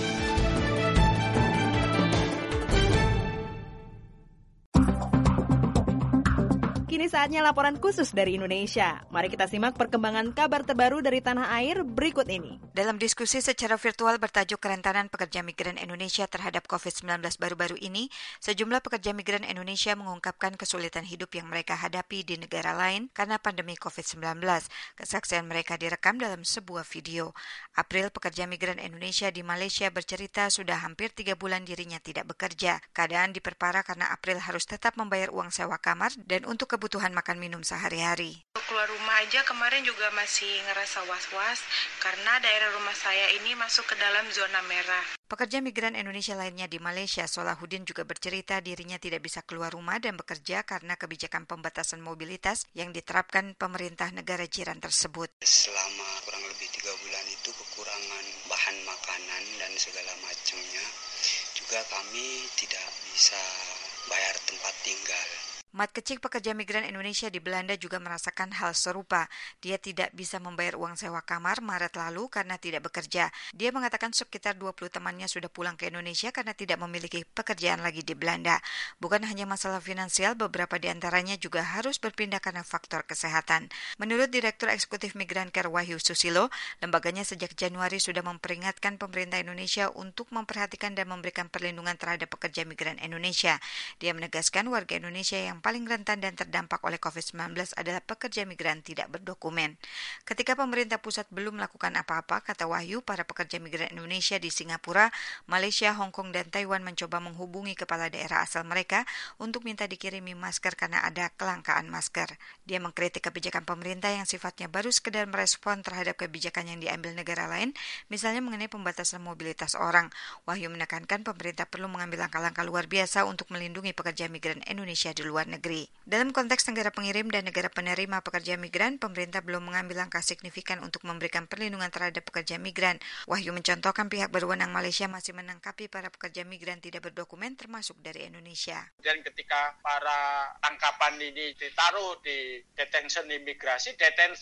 Kini saatnya laporan khusus dari Indonesia. Mari kita simak perkembangan kabar terbaru dari tanah air berikut ini. Dalam diskusi secara virtual bertajuk Kerentanan Pekerja Migran Indonesia terhadap COVID-19 baru-baru ini, sejumlah pekerja migran Indonesia mengungkapkan kesulitan hidup yang mereka hadapi di negara lain karena pandemi COVID-19. Kesaksian mereka direkam dalam sebuah video. April, pekerja migran Indonesia di Malaysia bercerita sudah hampir 3 bulan dirinya tidak bekerja. Keadaan diperparah karena April harus tetap membayar uang sewa kamar dan untuk kebutuhan makan minum sehari-hari. Keluar rumah aja kemarin juga masih ngerasa was-was karena daerah rumah saya ini masuk ke dalam zona merah. Pekerja migran Indonesia lainnya di Malaysia, Solahuddin, juga bercerita dirinya tidak bisa keluar rumah dan bekerja karena kebijakan pembatasan mobilitas yang diterapkan pemerintah negara jiran tersebut. Selama kurang lebih 3 bulan itu kekurangan bahan makanan dan segala macamnya. Juga kami tidak bisa bayar tempat tinggal. Mat Kecik, pekerja migran Indonesia di Belanda, juga merasakan hal serupa. Dia tidak bisa membayar uang sewa kamar Maret lalu karena tidak bekerja. Dia mengatakan sekitar 20 temannya sudah pulang ke Indonesia karena tidak memiliki pekerjaan lagi di Belanda. Bukan hanya masalah finansial, beberapa di antaranya juga harus berpindah karena faktor kesehatan. Menurut Direktur Eksekutif Migran Care Wahyu Susilo, lembaganya sejak Januari sudah memperingatkan pemerintah Indonesia untuk memperhatikan dan memberikan perlindungan terhadap pekerja migran Indonesia. Dia menegaskan warga Indonesia yang paling rentan dan terdampak oleh COVID-19 adalah pekerja migran tidak berdokumen. Ketika pemerintah pusat belum melakukan apa-apa, kata Wahyu, para pekerja migran Indonesia di Singapura, Malaysia, Hong Kong, dan Taiwan mencoba menghubungi kepala daerah asal mereka untuk minta dikirimi masker karena ada kelangkaan masker. Dia mengkritik kebijakan pemerintah yang sifatnya baru sekedar merespon terhadap kebijakan yang diambil negara lain, misalnya mengenai pembatasan mobilitas orang. Wahyu menekankan pemerintah perlu mengambil langkah-langkah luar biasa untuk melindungi pekerja migran Indonesia di luar negeri. Dalam konteks negara pengirim dan negara penerima pekerja migran, pemerintah belum mengambil langkah signifikan untuk memberikan perlindungan terhadap pekerja migran. Wahyu mencontohkan pihak berwenang Malaysia masih menangkapi para pekerja migran tidak berdokumen termasuk dari Indonesia. Dan ketika para tangkapan ini ditaruh di detention imigrasi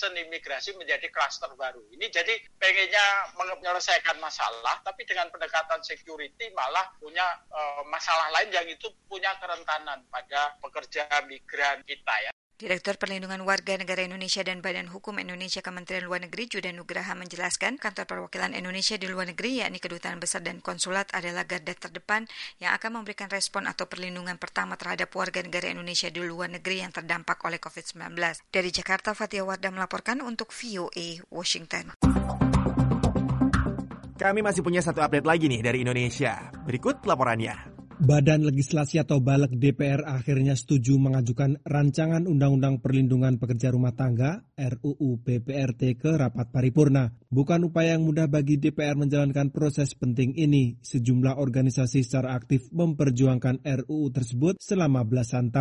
menjadi klaster baru. Ini jadi pengennya menyelesaikan masalah, tapi dengan pendekatan security malah punya masalah lain yang itu punya kerentanan pada pekerja migran kita ya. Direktur Perlindungan Warga Negara Indonesia dan Badan Hukum Indonesia Kementerian Luar Negeri Juda Nugraha menjelaskan kantor perwakilan Indonesia di luar negeri yakni Kedutaan Besar dan Konsulat adalah garda terdepan yang akan memberikan respon atau perlindungan pertama terhadap warga negara Indonesia di luar negeri yang terdampak oleh COVID-19. Dari Jakarta, Fatia Wardah melaporkan untuk VOA Washington. Kami masih punya satu update lagi nih dari Indonesia. Berikut laporannya. Badan Legislasi atau BALEK DPR akhirnya setuju mengajukan Rancangan Undang-Undang Perlindungan Pekerja Rumah Tangga RUU PPRT ke rapat paripurna. Bukan upaya yang mudah bagi DPR menjalankan proses penting ini. Sejumlah organisasi secara aktif memperjuangkan RUU tersebut selama belasan tahun.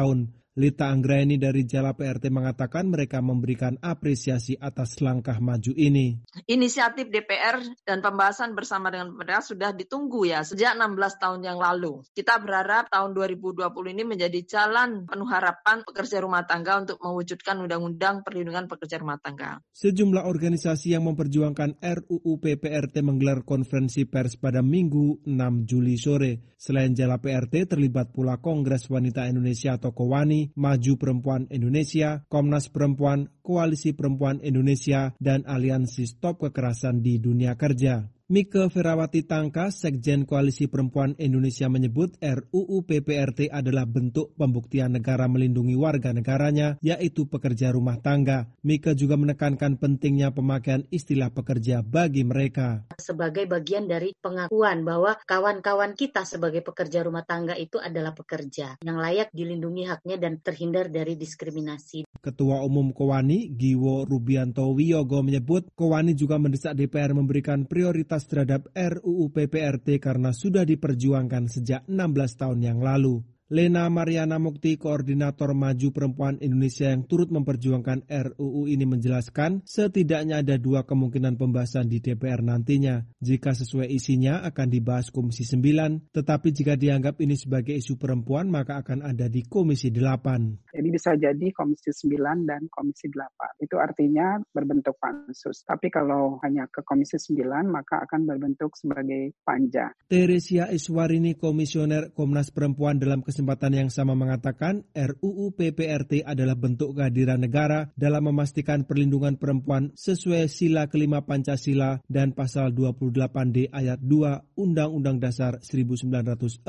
Lita Anggraini dari Jala PRT mengatakan mereka memberikan apresiasi atas langkah maju ini. Inisiatif DPR dan pembahasan bersama dengan pemerintah sudah ditunggu ya sejak 16 tahun yang lalu. Kita berharap tahun 2020 ini menjadi jalan penuh harapan pekerja rumah tangga untuk mewujudkan Undang-Undang Perlindungan Pekerja Rumah Tangga. Sejumlah organisasi yang memperjuangkan RUU PPRT menggelar konferensi pers pada Minggu 6 Juli sore. Selain Jala PRT, terlibat pula Kongres Wanita Indonesia atau KOWANI, Maju Perempuan Indonesia, Komnas Perempuan, Koalisi Perempuan Indonesia, dan Aliansi Stop Kekerasan di Dunia Kerja. Mike Ferawati Tangka, Sekjen Koalisi Perempuan Indonesia menyebut RUU PPRT adalah bentuk pembuktian negara melindungi warga negaranya, yaitu pekerja rumah tangga. Mike juga menekankan pentingnya pemakaian istilah pekerja bagi mereka. Sebagai bagian dari pengakuan bahwa kawan-kawan kita sebagai pekerja rumah tangga itu adalah pekerja yang layak dilindungi haknya dan terhindar dari diskriminasi. Ketua Umum KOWANI, Giwo Rubianto Wiyogo menyebut KOWANI juga mendesak DPR memberikan prioritas terhadap RUU PPRT karena sudah diperjuangkan sejak 16 tahun yang lalu. Lena Mariana Mukti, Koordinator Maju Perempuan Indonesia yang turut memperjuangkan RUU ini menjelaskan setidaknya ada 2 kemungkinan pembahasan di DPR nantinya. Jika sesuai isinya akan dibahas Komisi 9, tetapi jika dianggap ini sebagai isu perempuan maka akan ada di Komisi 8. Jadi bisa jadi Komisi 9 dan Komisi 8. Itu artinya berbentuk pansus. Tapi kalau hanya ke Komisi 9 maka akan berbentuk sebagai panja. Teresia Iswarini, Komisioner Komnas Perempuan dalam kesempatan yang sama mengatakan RUU PPRT adalah bentuk kehadiran negara dalam memastikan perlindungan perempuan sesuai sila kelima Pancasila dan pasal 28D ayat 2 Undang-Undang Dasar 1945.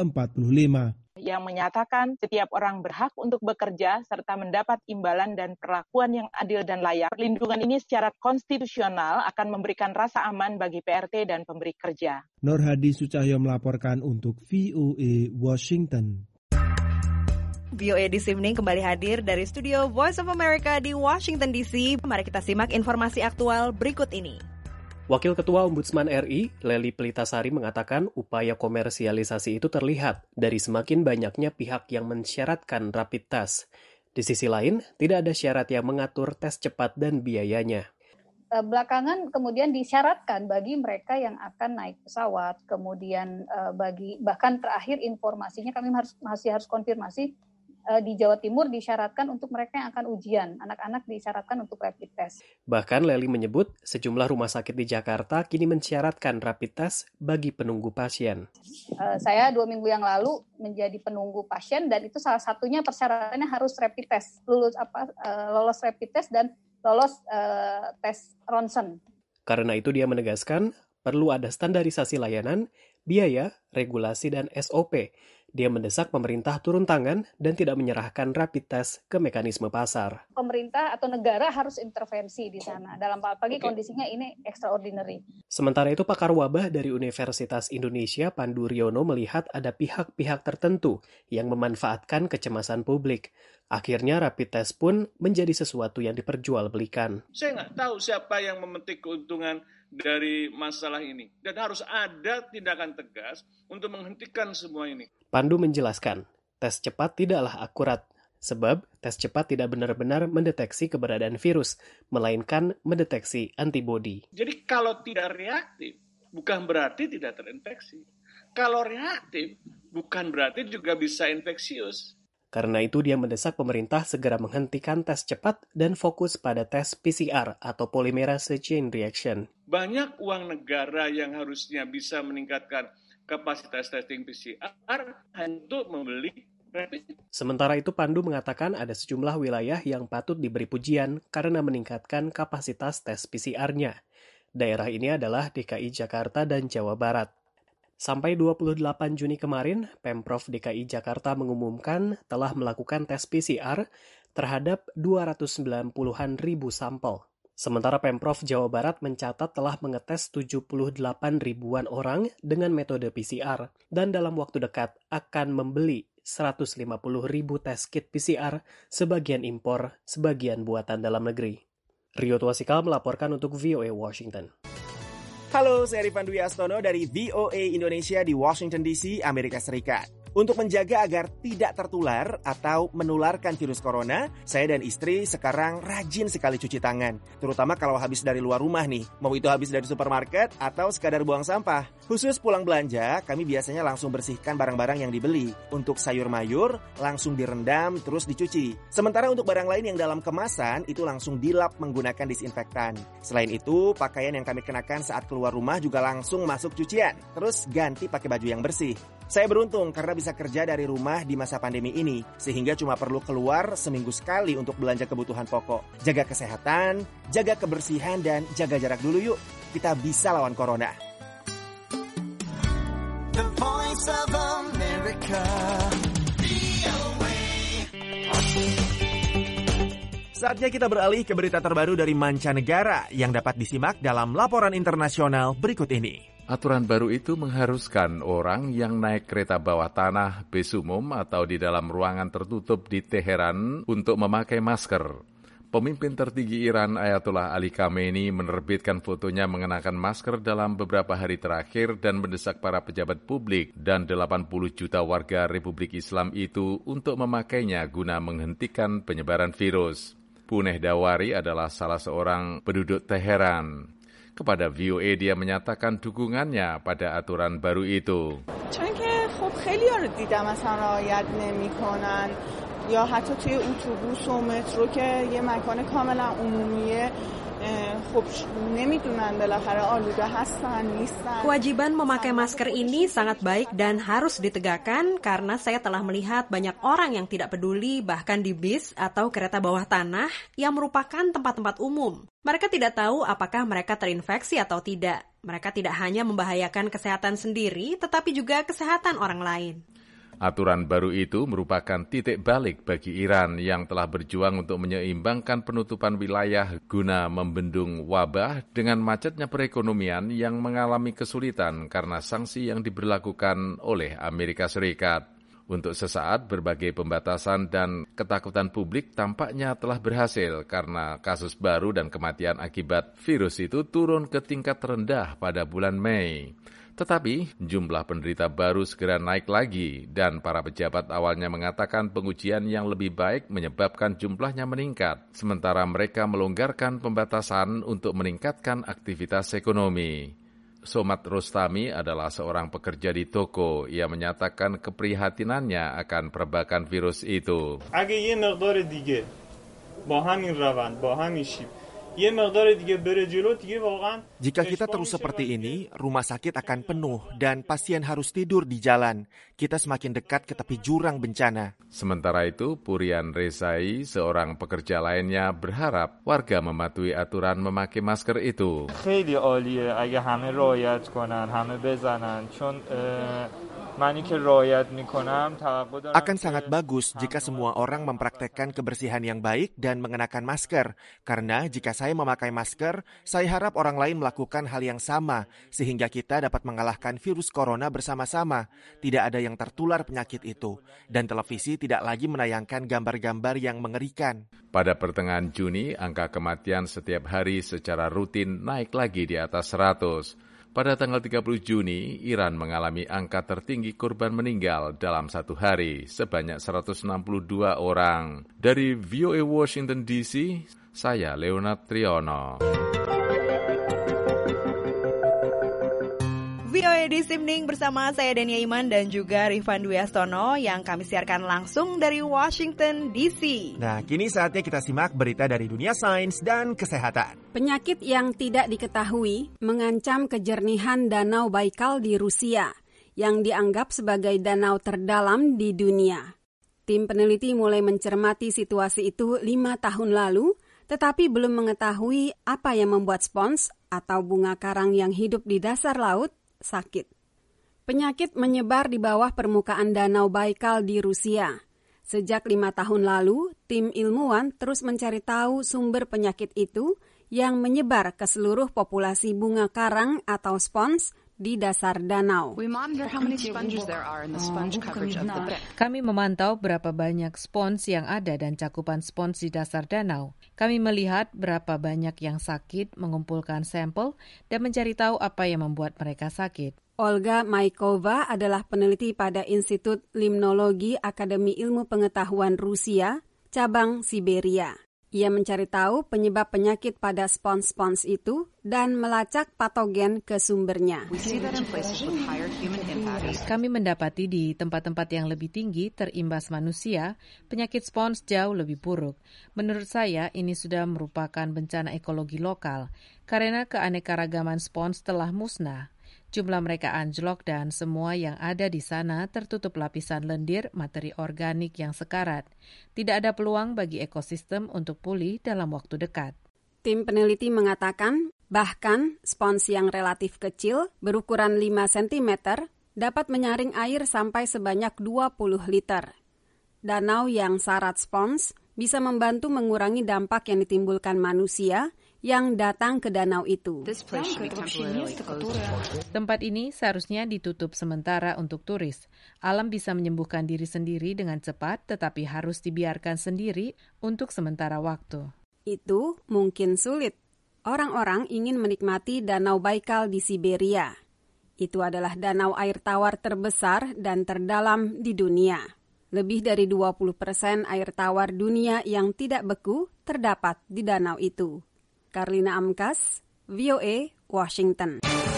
Yang menyatakan setiap orang berhak untuk bekerja serta mendapat imbalan dan perlakuan yang adil dan layak. Perlindungan ini secara konstitusional akan memberikan rasa aman bagi PRT dan pemberi kerja. Nur Hadi Sucahyo melaporkan untuk VOA Washington. VOA This Evening kembali hadir dari studio Voice of America di Washington DC. Mari kita simak informasi aktual berikut ini. Wakil Ketua Ombudsman RI, Lely Pelitasari mengatakan upaya komersialisasi itu terlihat dari semakin banyaknya pihak yang mensyaratkan rapid test. Di sisi lain, tidak ada syarat yang mengatur tes cepat dan biayanya. Belakangan kemudian disyaratkan bagi mereka yang akan naik pesawat, kemudian bahkan terakhir informasinya kami masih harus konfirmasi, di Jawa Timur disyaratkan untuk mereka yang akan ujian, anak-anak disyaratkan untuk rapid test. Bahkan Lely menyebut sejumlah rumah sakit di Jakarta kini mensyaratkan rapid test bagi penunggu pasien. Saya 2 minggu yang lalu menjadi penunggu pasien dan itu salah satunya persyaratannya harus rapid test, lolos rapid test dan lolos tes ronsen. Karena itu dia menegaskan perlu ada standarisasi layanan, biaya, regulasi, dan SOP. Dia mendesak pemerintah turun tangan dan tidak menyerahkan rapid test ke mekanisme pasar. Pemerintah atau negara harus intervensi di sana. Dalam apalagi kondisinya ini extraordinary. Sementara itu pakar wabah dari Universitas Indonesia Pandu Riono melihat ada pihak-pihak tertentu yang memanfaatkan kecemasan publik. Akhirnya rapid test pun menjadi sesuatu yang diperjualbelikan. Saya nggak tahu siapa yang memetik keuntungan dari masalah ini. Dan harus ada tindakan tegas untuk menghentikan semua ini. Pandu menjelaskan, tes cepat tidaklah akurat, sebab tes cepat tidak benar-benar mendeteksi keberadaan virus, melainkan mendeteksi antibodi. Jadi kalau tidak reaktif, bukan berarti tidak terinfeksi. Kalau reaktif, bukan berarti juga bisa infeksius. Karena itu dia mendesak pemerintah segera menghentikan tes cepat dan fokus pada tes PCR atau polymerase chain reaction. Banyak uang negara yang harusnya bisa meningkatkan kapasitas testing PCR untuk membeli rapid. Sementara itu Pandu mengatakan ada sejumlah wilayah yang patut diberi pujian karena meningkatkan kapasitas tes PCR-nya. Daerah ini adalah DKI Jakarta dan Jawa Barat. Sampai 28 Juni kemarin, Pemprov DKI Jakarta mengumumkan telah melakukan tes PCR terhadap 290-an ribu sampel. Sementara Pemprov Jawa Barat mencatat telah mengetes 78 ribuan orang dengan metode PCR dan dalam waktu dekat akan membeli 150 ribu tes kit PCR, sebagian impor, sebagian buatan dalam negeri. Rio Tuasikal melaporkan untuk VOA Washington. Halo, saya Rifan Dwi Astono dari VOA Indonesia di Washington DC, Amerika Serikat. Untuk menjaga agar tidak tertular atau menularkan virus corona, saya dan istri sekarang rajin sekali cuci tangan. Terutama kalau habis dari luar rumah nih, mau itu habis dari supermarket atau sekadar buang sampah. Khusus pulang belanja, kami biasanya langsung bersihkan barang-barang yang dibeli. Untuk sayur mayur, langsung direndam terus dicuci. Sementara untuk barang lain yang dalam kemasan, itu langsung dilap menggunakan disinfektan. Selain itu, pakaian yang kami kenakan saat keluar rumah juga langsung masuk cucian. Terus ganti pakai baju yang bersih. Saya beruntung karena bisa kerja dari rumah di masa pandemi ini, sehingga cuma perlu keluar seminggu sekali untuk belanja kebutuhan pokok. Jaga kesehatan, jaga kebersihan, dan jaga jarak dulu yuk. Kita bisa lawan corona. The Voice of America. Saatnya kita beralih ke berita terbaru dari mancanegara yang dapat disimak dalam laporan internasional berikut ini. Aturan baru itu mengharuskan orang yang naik kereta bawah tanah, bis umum, atau di dalam ruangan tertutup di Teheran untuk memakai masker. Pemimpin tertinggi Iran Ayatollah Ali Khamenei menerbitkan fotonya mengenakan masker dalam beberapa hari terakhir dan mendesak para pejabat publik dan 80 juta warga Republik Islam itu untuk memakainya guna menghentikan penyebaran virus. Puneh Dawari adalah salah seorang penduduk Teheran. Kepada VOA dia menyatakan dukungannya pada aturan baru itu. چون که خب خیلی‌ها رو دیدم مثلا رعایت نمی‌کنن یا حتی توی اتوبوس و مترو که یه مکان کاملا عمومیه خب نمیدونن بالاخره آلوده هستن نیستن. Kewajiban memakai masker ini sangat baik dan harus ditegakkan karena saya telah melihat banyak orang yang tidak peduli bahkan di bis atau kereta bawah tanah yang merupakan tempat-tempat umum. Mereka tidak tahu apakah mereka terinfeksi atau tidak. Mereka tidak hanya membahayakan kesehatan sendiri tetapi juga kesehatan orang lain. Aturan baru itu merupakan titik balik bagi Iran yang telah berjuang untuk menyeimbangkan penutupan wilayah guna membendung wabah dengan macetnya perekonomian yang mengalami kesulitan karena sanksi yang diberlakukan oleh Amerika Serikat. Untuk sesaat, berbagai pembatasan dan ketakutan publik tampaknya telah berhasil karena kasus baru dan kematian akibat virus itu turun ke tingkat terendah pada bulan Mei. Tetapi jumlah penderita baru segera naik lagi dan para pejabat awalnya mengatakan pengujian yang lebih baik menyebabkan jumlahnya meningkat, sementara mereka melonggarkan pembatasan untuk meningkatkan aktivitas ekonomi. Somat Rostami adalah seorang pekerja di toko. Ia menyatakan keprihatinannya akan perbakan virus itu. Agar ye miqdar dige ba hamin rawand ba hamin shib jika kita terus seperti ini, rumah sakit akan penuh dan pasien harus tidur di jalan. Kita semakin dekat ke tepi jurang bencana. Sementara itu, Purian Rezai, seorang pekerja lainnya, berharap warga mematuhi aturan memakai masker itu. خیلی عالیه اگه همه رعایت کنن، همه بزنن چون akan sangat bagus jika semua orang mempraktekkan kebersihan yang baik dan mengenakan masker. Karena jika saya memakai masker, saya harap orang lain melakukan hal yang sama, sehingga kita dapat mengalahkan virus corona bersama-sama. Tidak ada yang tertular penyakit itu, dan televisi tidak lagi menayangkan gambar-gambar yang mengerikan. Pada pertengahan Juni, angka kematian setiap hari secara rutin naik lagi di atas 100. Pada tanggal 30 Juni, Iran mengalami angka tertinggi korban meninggal dalam satu hari, sebanyak 162 orang. Dari VOA Washington DC, saya Leonard Triono. VOA di Simning bersama saya Dania Iman dan juga Rifan Dwi Astono yang kami siarkan langsung dari Washington DC. Nah, kini saatnya kita simak berita dari dunia sains dan kesehatan. Penyakit yang tidak diketahui mengancam kejernihan Danau Baikal di Rusia yang dianggap sebagai danau terdalam di dunia. Tim peneliti mulai mencermati situasi itu 5 tahun lalu, tetapi belum mengetahui apa yang membuat spons atau bunga karang yang hidup di dasar laut sakit. Penyakit menyebar di bawah permukaan Danau Baikal di Rusia. Sejak 5 tahun lalu, tim ilmuwan terus mencari tahu sumber penyakit itu yang menyebar ke seluruh populasi bunga karang atau spons di dasar danau. Kami memantau berapa banyak spons yang ada dan cakupan spons di dasar danau. Kami melihat berapa banyak yang sakit, mengumpulkan sampel, dan mencari tahu apa yang membuat mereka sakit. Olga Maikova adalah peneliti pada Institut Limnologi Akademi Ilmu Pengetahuan Rusia, cabang Siberia. Ia mencari tahu penyebab penyakit pada spons-spons itu dan melacak patogen ke sumbernya. Kami mendapati di tempat-tempat yang lebih tinggi terimbas manusia, penyakit spons jauh lebih buruk. Menurut saya, ini sudah merupakan bencana ekologi lokal, karena keanekaragaman spons telah musnah. Jumlah mereka anjlok dan semua yang ada di sana tertutup lapisan lendir materi organik yang sekarat. Tidak ada peluang bagi ekosistem untuk pulih dalam waktu dekat. Tim peneliti mengatakan, bahkan spons yang relatif kecil, berukuran 5 cm, dapat menyaring air sampai sebanyak 20 liter. Danau yang syarat spons bisa membantu mengurangi dampak yang ditimbulkan manusia yang datang ke danau itu. Tempat ini seharusnya ditutup sementara untuk turis. Alam bisa menyembuhkan diri sendiri dengan cepat, tetapi harus dibiarkan sendiri untuk sementara waktu. Itu mungkin sulit. Orang-orang ingin menikmati Danau Baikal di Siberia. Itu adalah danau air tawar terbesar dan terdalam di dunia. Lebih dari 20% air tawar dunia yang tidak beku terdapat di danau itu. Karlina Amkas, VOA, Washington.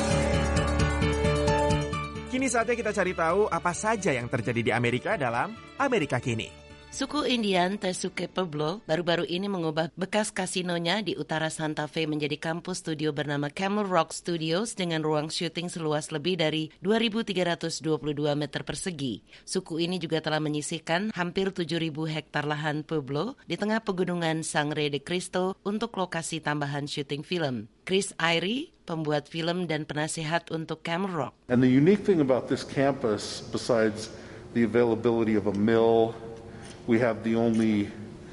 Kini saatnya kita cari tahu apa saja yang terjadi di Amerika dalam Amerika Kini. Suku Indian Tesuque Pueblo baru-baru ini mengubah bekas kasinonya di utara Santa Fe menjadi kampus studio bernama Camel Rock Studios dengan ruang syuting seluas lebih dari 2.322 meter persegi. Suku ini juga telah menyisihkan hampir 7.000 hektar lahan Pueblo di tengah pegunungan Sangre de Cristo untuk lokasi tambahan syuting film. Chris Eyre, pembuat film dan penasehat untuk Camel Rock. And the unique thing about this campus, besides the availability of a mill, we have the only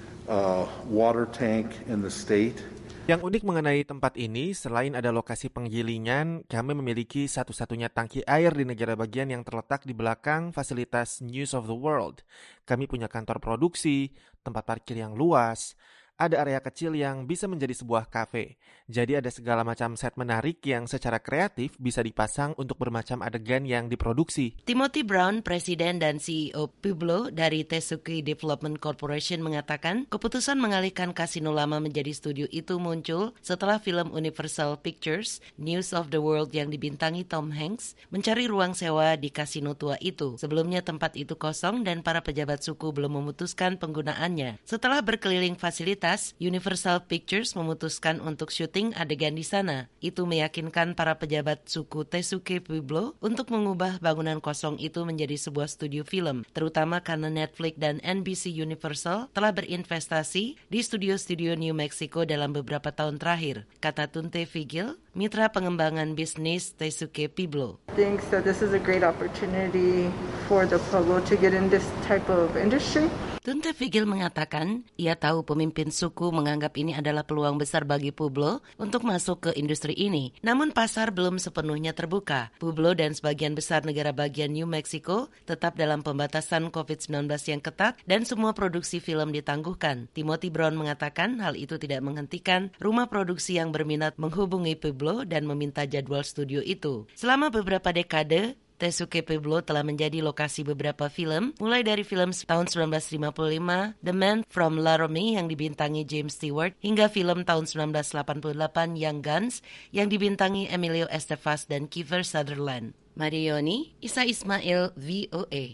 water tank in the state. Yang unik mengenai tempat ini, selain ada lokasi penggilingan, kami memiliki satu-satunya tangki air di negara bagian yang terletak di belakang fasilitas News of the World. Kami punya kantor produksi, tempat parkir yang luas, ada area kecil yang bisa menjadi sebuah kafe. Jadi ada segala macam set menarik yang secara kreatif bisa dipasang untuk bermacam adegan yang diproduksi. Timothy Brown, Presiden dan CEO Pueblo dari Tesuque Development Corporation mengatakan keputusan mengalihkan kasino lama menjadi studio itu muncul setelah film Universal Pictures, News of the World yang dibintangi Tom Hanks, mencari ruang sewa di kasino tua itu. Sebelumnya tempat itu kosong dan para pejabat suku belum memutuskan penggunaannya. Setelah berkeliling fasilitas, Universal Pictures memutuskan untuk syuting adegan di sana. Itu meyakinkan para pejabat suku Tesuque Pueblo untuk mengubah bangunan kosong itu menjadi sebuah studio film, terutama karena Netflix dan NBC Universal telah berinvestasi di studio-studio New Mexico dalam beberapa tahun terakhir, kata Tunte Vigil, mitra pengembangan bisnis Tesuque Pueblo. I think that this is a great opportunity for the Pueblo to get in this type of industry. Tunte Vigil mengatakan, ia tahu pemimpin suku menganggap ini adalah peluang besar bagi Pueblo untuk masuk ke industri ini. Namun pasar belum sepenuhnya terbuka. Pueblo dan sebagian besar negara bagian New Mexico tetap dalam pembatasan COVID-19 yang ketat dan semua produksi film ditangguhkan. Timothy Brown mengatakan hal itu tidak menghentikan rumah produksi yang berminat menghubungi Pueblo dan meminta jadwal studio itu. Selama beberapa dekade, Tesuque Pueblo telah menjadi lokasi beberapa film, mulai dari film tahun 1955, The Man from Laramie yang dibintangi James Stewart, hingga film tahun 1988 Young Guns yang dibintangi Emilio Estevez dan Kiefer Sutherland. Marioni, Isa Ismail, VOA.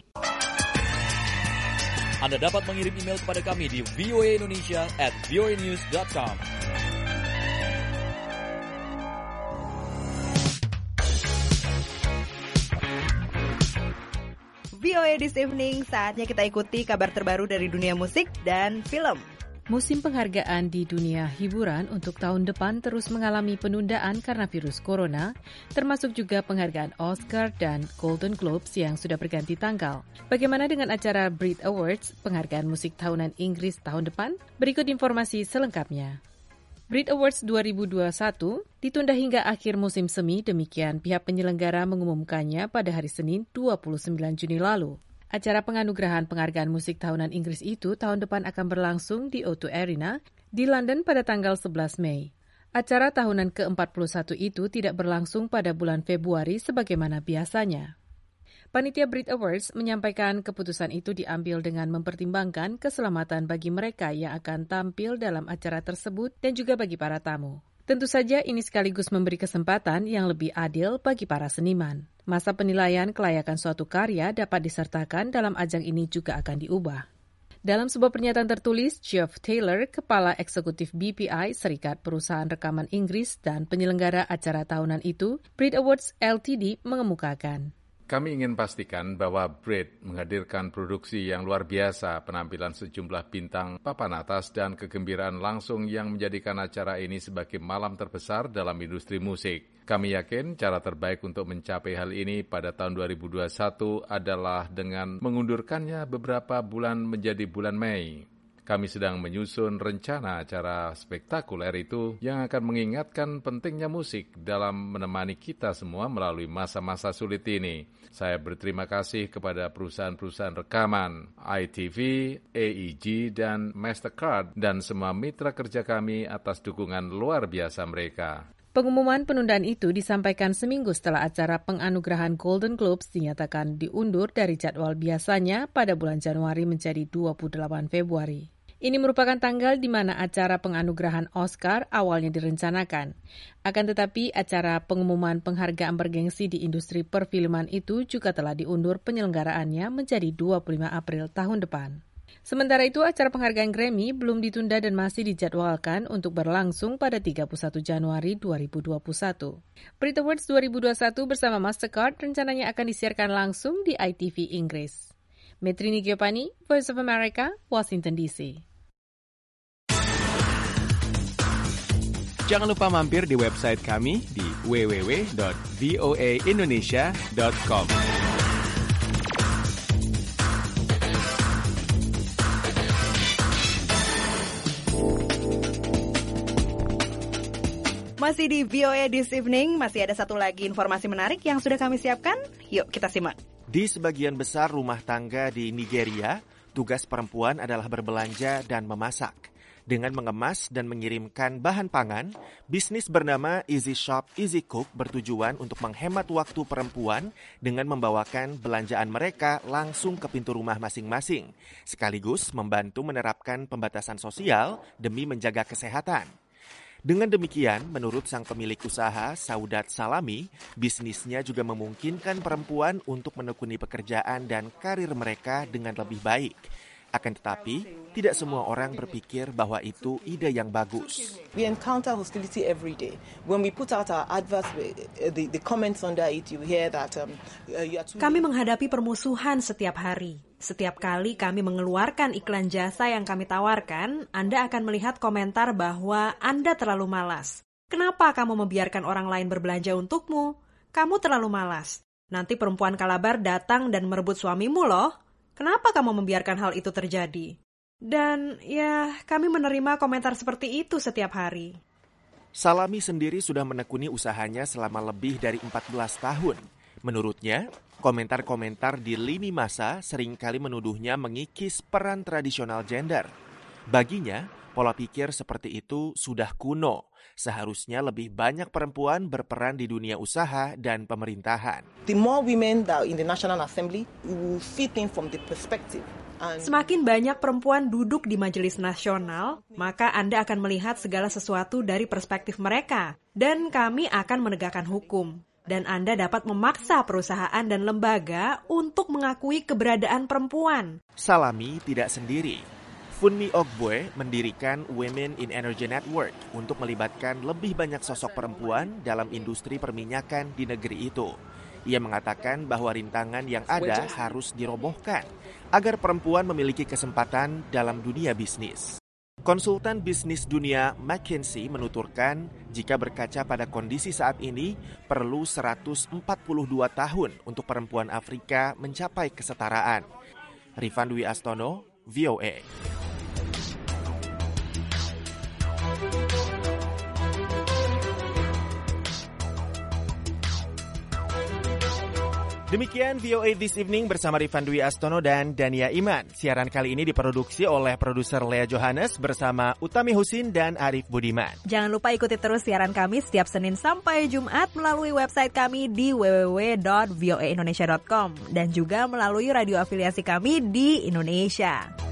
Anda dapat mengirim email kepada kami di voaindonesia@voanews.com. VOA This Evening, saatnya kita ikuti kabar terbaru dari dunia musik dan film. Musim penghargaan di dunia hiburan untuk tahun depan terus mengalami penundaan karena virus corona, termasuk juga penghargaan Oscar dan Golden Globes yang sudah berganti tanggal. Bagaimana dengan acara Brit Awards, penghargaan musik tahunan Inggris tahun depan? Berikut informasi selengkapnya. Brit Awards 2021 ditunda hingga akhir musim semi, demikian pihak penyelenggara mengumumkannya pada hari Senin 29 Juni lalu. Acara penganugerahan penghargaan musik tahunan Inggris itu tahun depan akan berlangsung di O2 Arena di London pada tanggal 11 Mei. Acara tahunan ke-41 itu tidak berlangsung pada bulan Februari sebagaimana biasanya. Panitia Brit Awards menyampaikan keputusan itu diambil dengan mempertimbangkan keselamatan bagi mereka yang akan tampil dalam acara tersebut dan juga bagi para tamu. Tentu saja ini sekaligus memberi kesempatan yang lebih adil bagi para seniman. Masa penilaian kelayakan suatu karya dapat disertakan dalam ajang ini juga akan diubah. Dalam sebuah pernyataan tertulis, Geoff Taylor, Kepala Eksekutif BPI, Serikat Perusahaan Rekaman Inggris dan penyelenggara acara tahunan itu, Brit Awards Ltd, mengemukakan. Kami ingin pastikan bahwa Brit menghadirkan produksi yang luar biasa, penampilan sejumlah bintang papan atas dan kegembiraan langsung yang menjadikan acara ini sebagai malam terbesar dalam industri musik. Kami yakin cara terbaik untuk mencapai hal ini pada tahun 2021 adalah dengan mengundurkannya beberapa bulan menjadi bulan Mei. Kami sedang menyusun rencana acara spektakuler itu yang akan mengingatkan pentingnya musik dalam menemani kita semua melalui masa-masa sulit ini. Saya berterima kasih kepada perusahaan-perusahaan rekaman, ITV, AEG, dan Mastercard, dan semua mitra kerja kami atas dukungan luar biasa mereka. Pengumuman penundaan itu disampaikan seminggu setelah acara penganugerahan Golden Globes dinyatakan diundur dari jadwal biasanya pada bulan Januari menjadi 28 Februari. Ini merupakan tanggal di mana acara penganugerahan Oscar awalnya direncanakan. Akan tetapi, acara pengumuman penghargaan bergengsi di industri perfilman itu juga telah diundur penyelenggaraannya menjadi 25 April tahun depan. Sementara itu, acara penghargaan Grammy belum ditunda dan masih dijadwalkan untuk berlangsung pada 31 Januari 2021. Brit Awards 2021 bersama Mastercard rencananya akan disiarkan langsung di ITV Inggris. Metrini Giovanni, Voice of America, Washington DC. Jangan lupa mampir di website kami di www.voaindonesia.com. Masih di VOA This Evening, masih ada satu lagi informasi menarik yang sudah kami siapkan. Yuk kita simak. Di sebagian besar rumah tangga di Nigeria, tugas perempuan adalah berbelanja dan memasak. Dengan mengemas dan mengirimkan bahan pangan, bisnis bernama Easy Shop Easy Cook bertujuan untuk menghemat waktu perempuan dengan membawakan belanjaan mereka langsung ke pintu rumah masing-masing, sekaligus membantu menerapkan pembatasan sosial demi menjaga kesehatan. Dengan demikian, menurut sang pemilik usaha, Saudat Salami, bisnisnya juga memungkinkan perempuan untuk menekuni pekerjaan dan karir mereka dengan lebih baik. Akan tetapi, tidak semua orang berpikir bahwa itu ide yang bagus. We encounter hostility every day. When we put out our adverts, the comments under it, you hear that you are too... Kami menghadapi permusuhan setiap hari. Setiap kali kami mengeluarkan iklan jasa yang kami tawarkan, Anda akan melihat komentar bahwa Anda terlalu malas. Kenapa kamu membiarkan orang lain berbelanja untukmu? Kamu terlalu malas. Nanti perempuan Kalabar datang dan merebut suamimu loh. Kenapa kamu membiarkan hal itu terjadi? Dan ya, kami menerima komentar seperti itu setiap hari. Salami sendiri sudah menekuni usahanya selama lebih dari 14 tahun. Menurutnya, komentar-komentar di lini masa seringkali menuduhnya mengikis peran tradisional gender. Baginya, pola pikir seperti itu sudah kuno. Seharusnya lebih banyak perempuan berperan di dunia usaha dan pemerintahan. The more women that in the National Assembly, we will see things from the perspective. Semakin banyak perempuan duduk di Majelis Nasional, maka Anda akan melihat segala sesuatu dari perspektif mereka. Dan kami akan menegakkan hukum. Dan Anda dapat memaksa perusahaan dan lembaga untuk mengakui keberadaan perempuan. Salami tidak sendiri. Funmi Ogboe mendirikan Women in Energy Network untuk melibatkan lebih banyak sosok perempuan dalam industri perminyakan di negeri itu. Ia mengatakan bahwa rintangan yang ada harus dirobohkan agar perempuan memiliki kesempatan dalam dunia bisnis. Konsultan bisnis dunia McKinsey menuturkan jika berkaca pada kondisi saat ini perlu 142 tahun untuk perempuan Afrika mencapai kesetaraan. Rifan Dwi Astono, VOA. Demikian VOA This Evening bersama Rifan Dwi Astono dan Dania Iman. Siaran kali ini diproduksi oleh produser Lea Johannes bersama Utami Husin dan Arif Budiman. Jangan lupa ikuti terus siaran kami setiap Senin sampai Jumat melalui website kami di www.voaindonesia.com dan juga melalui radio afiliasi kami di Indonesia.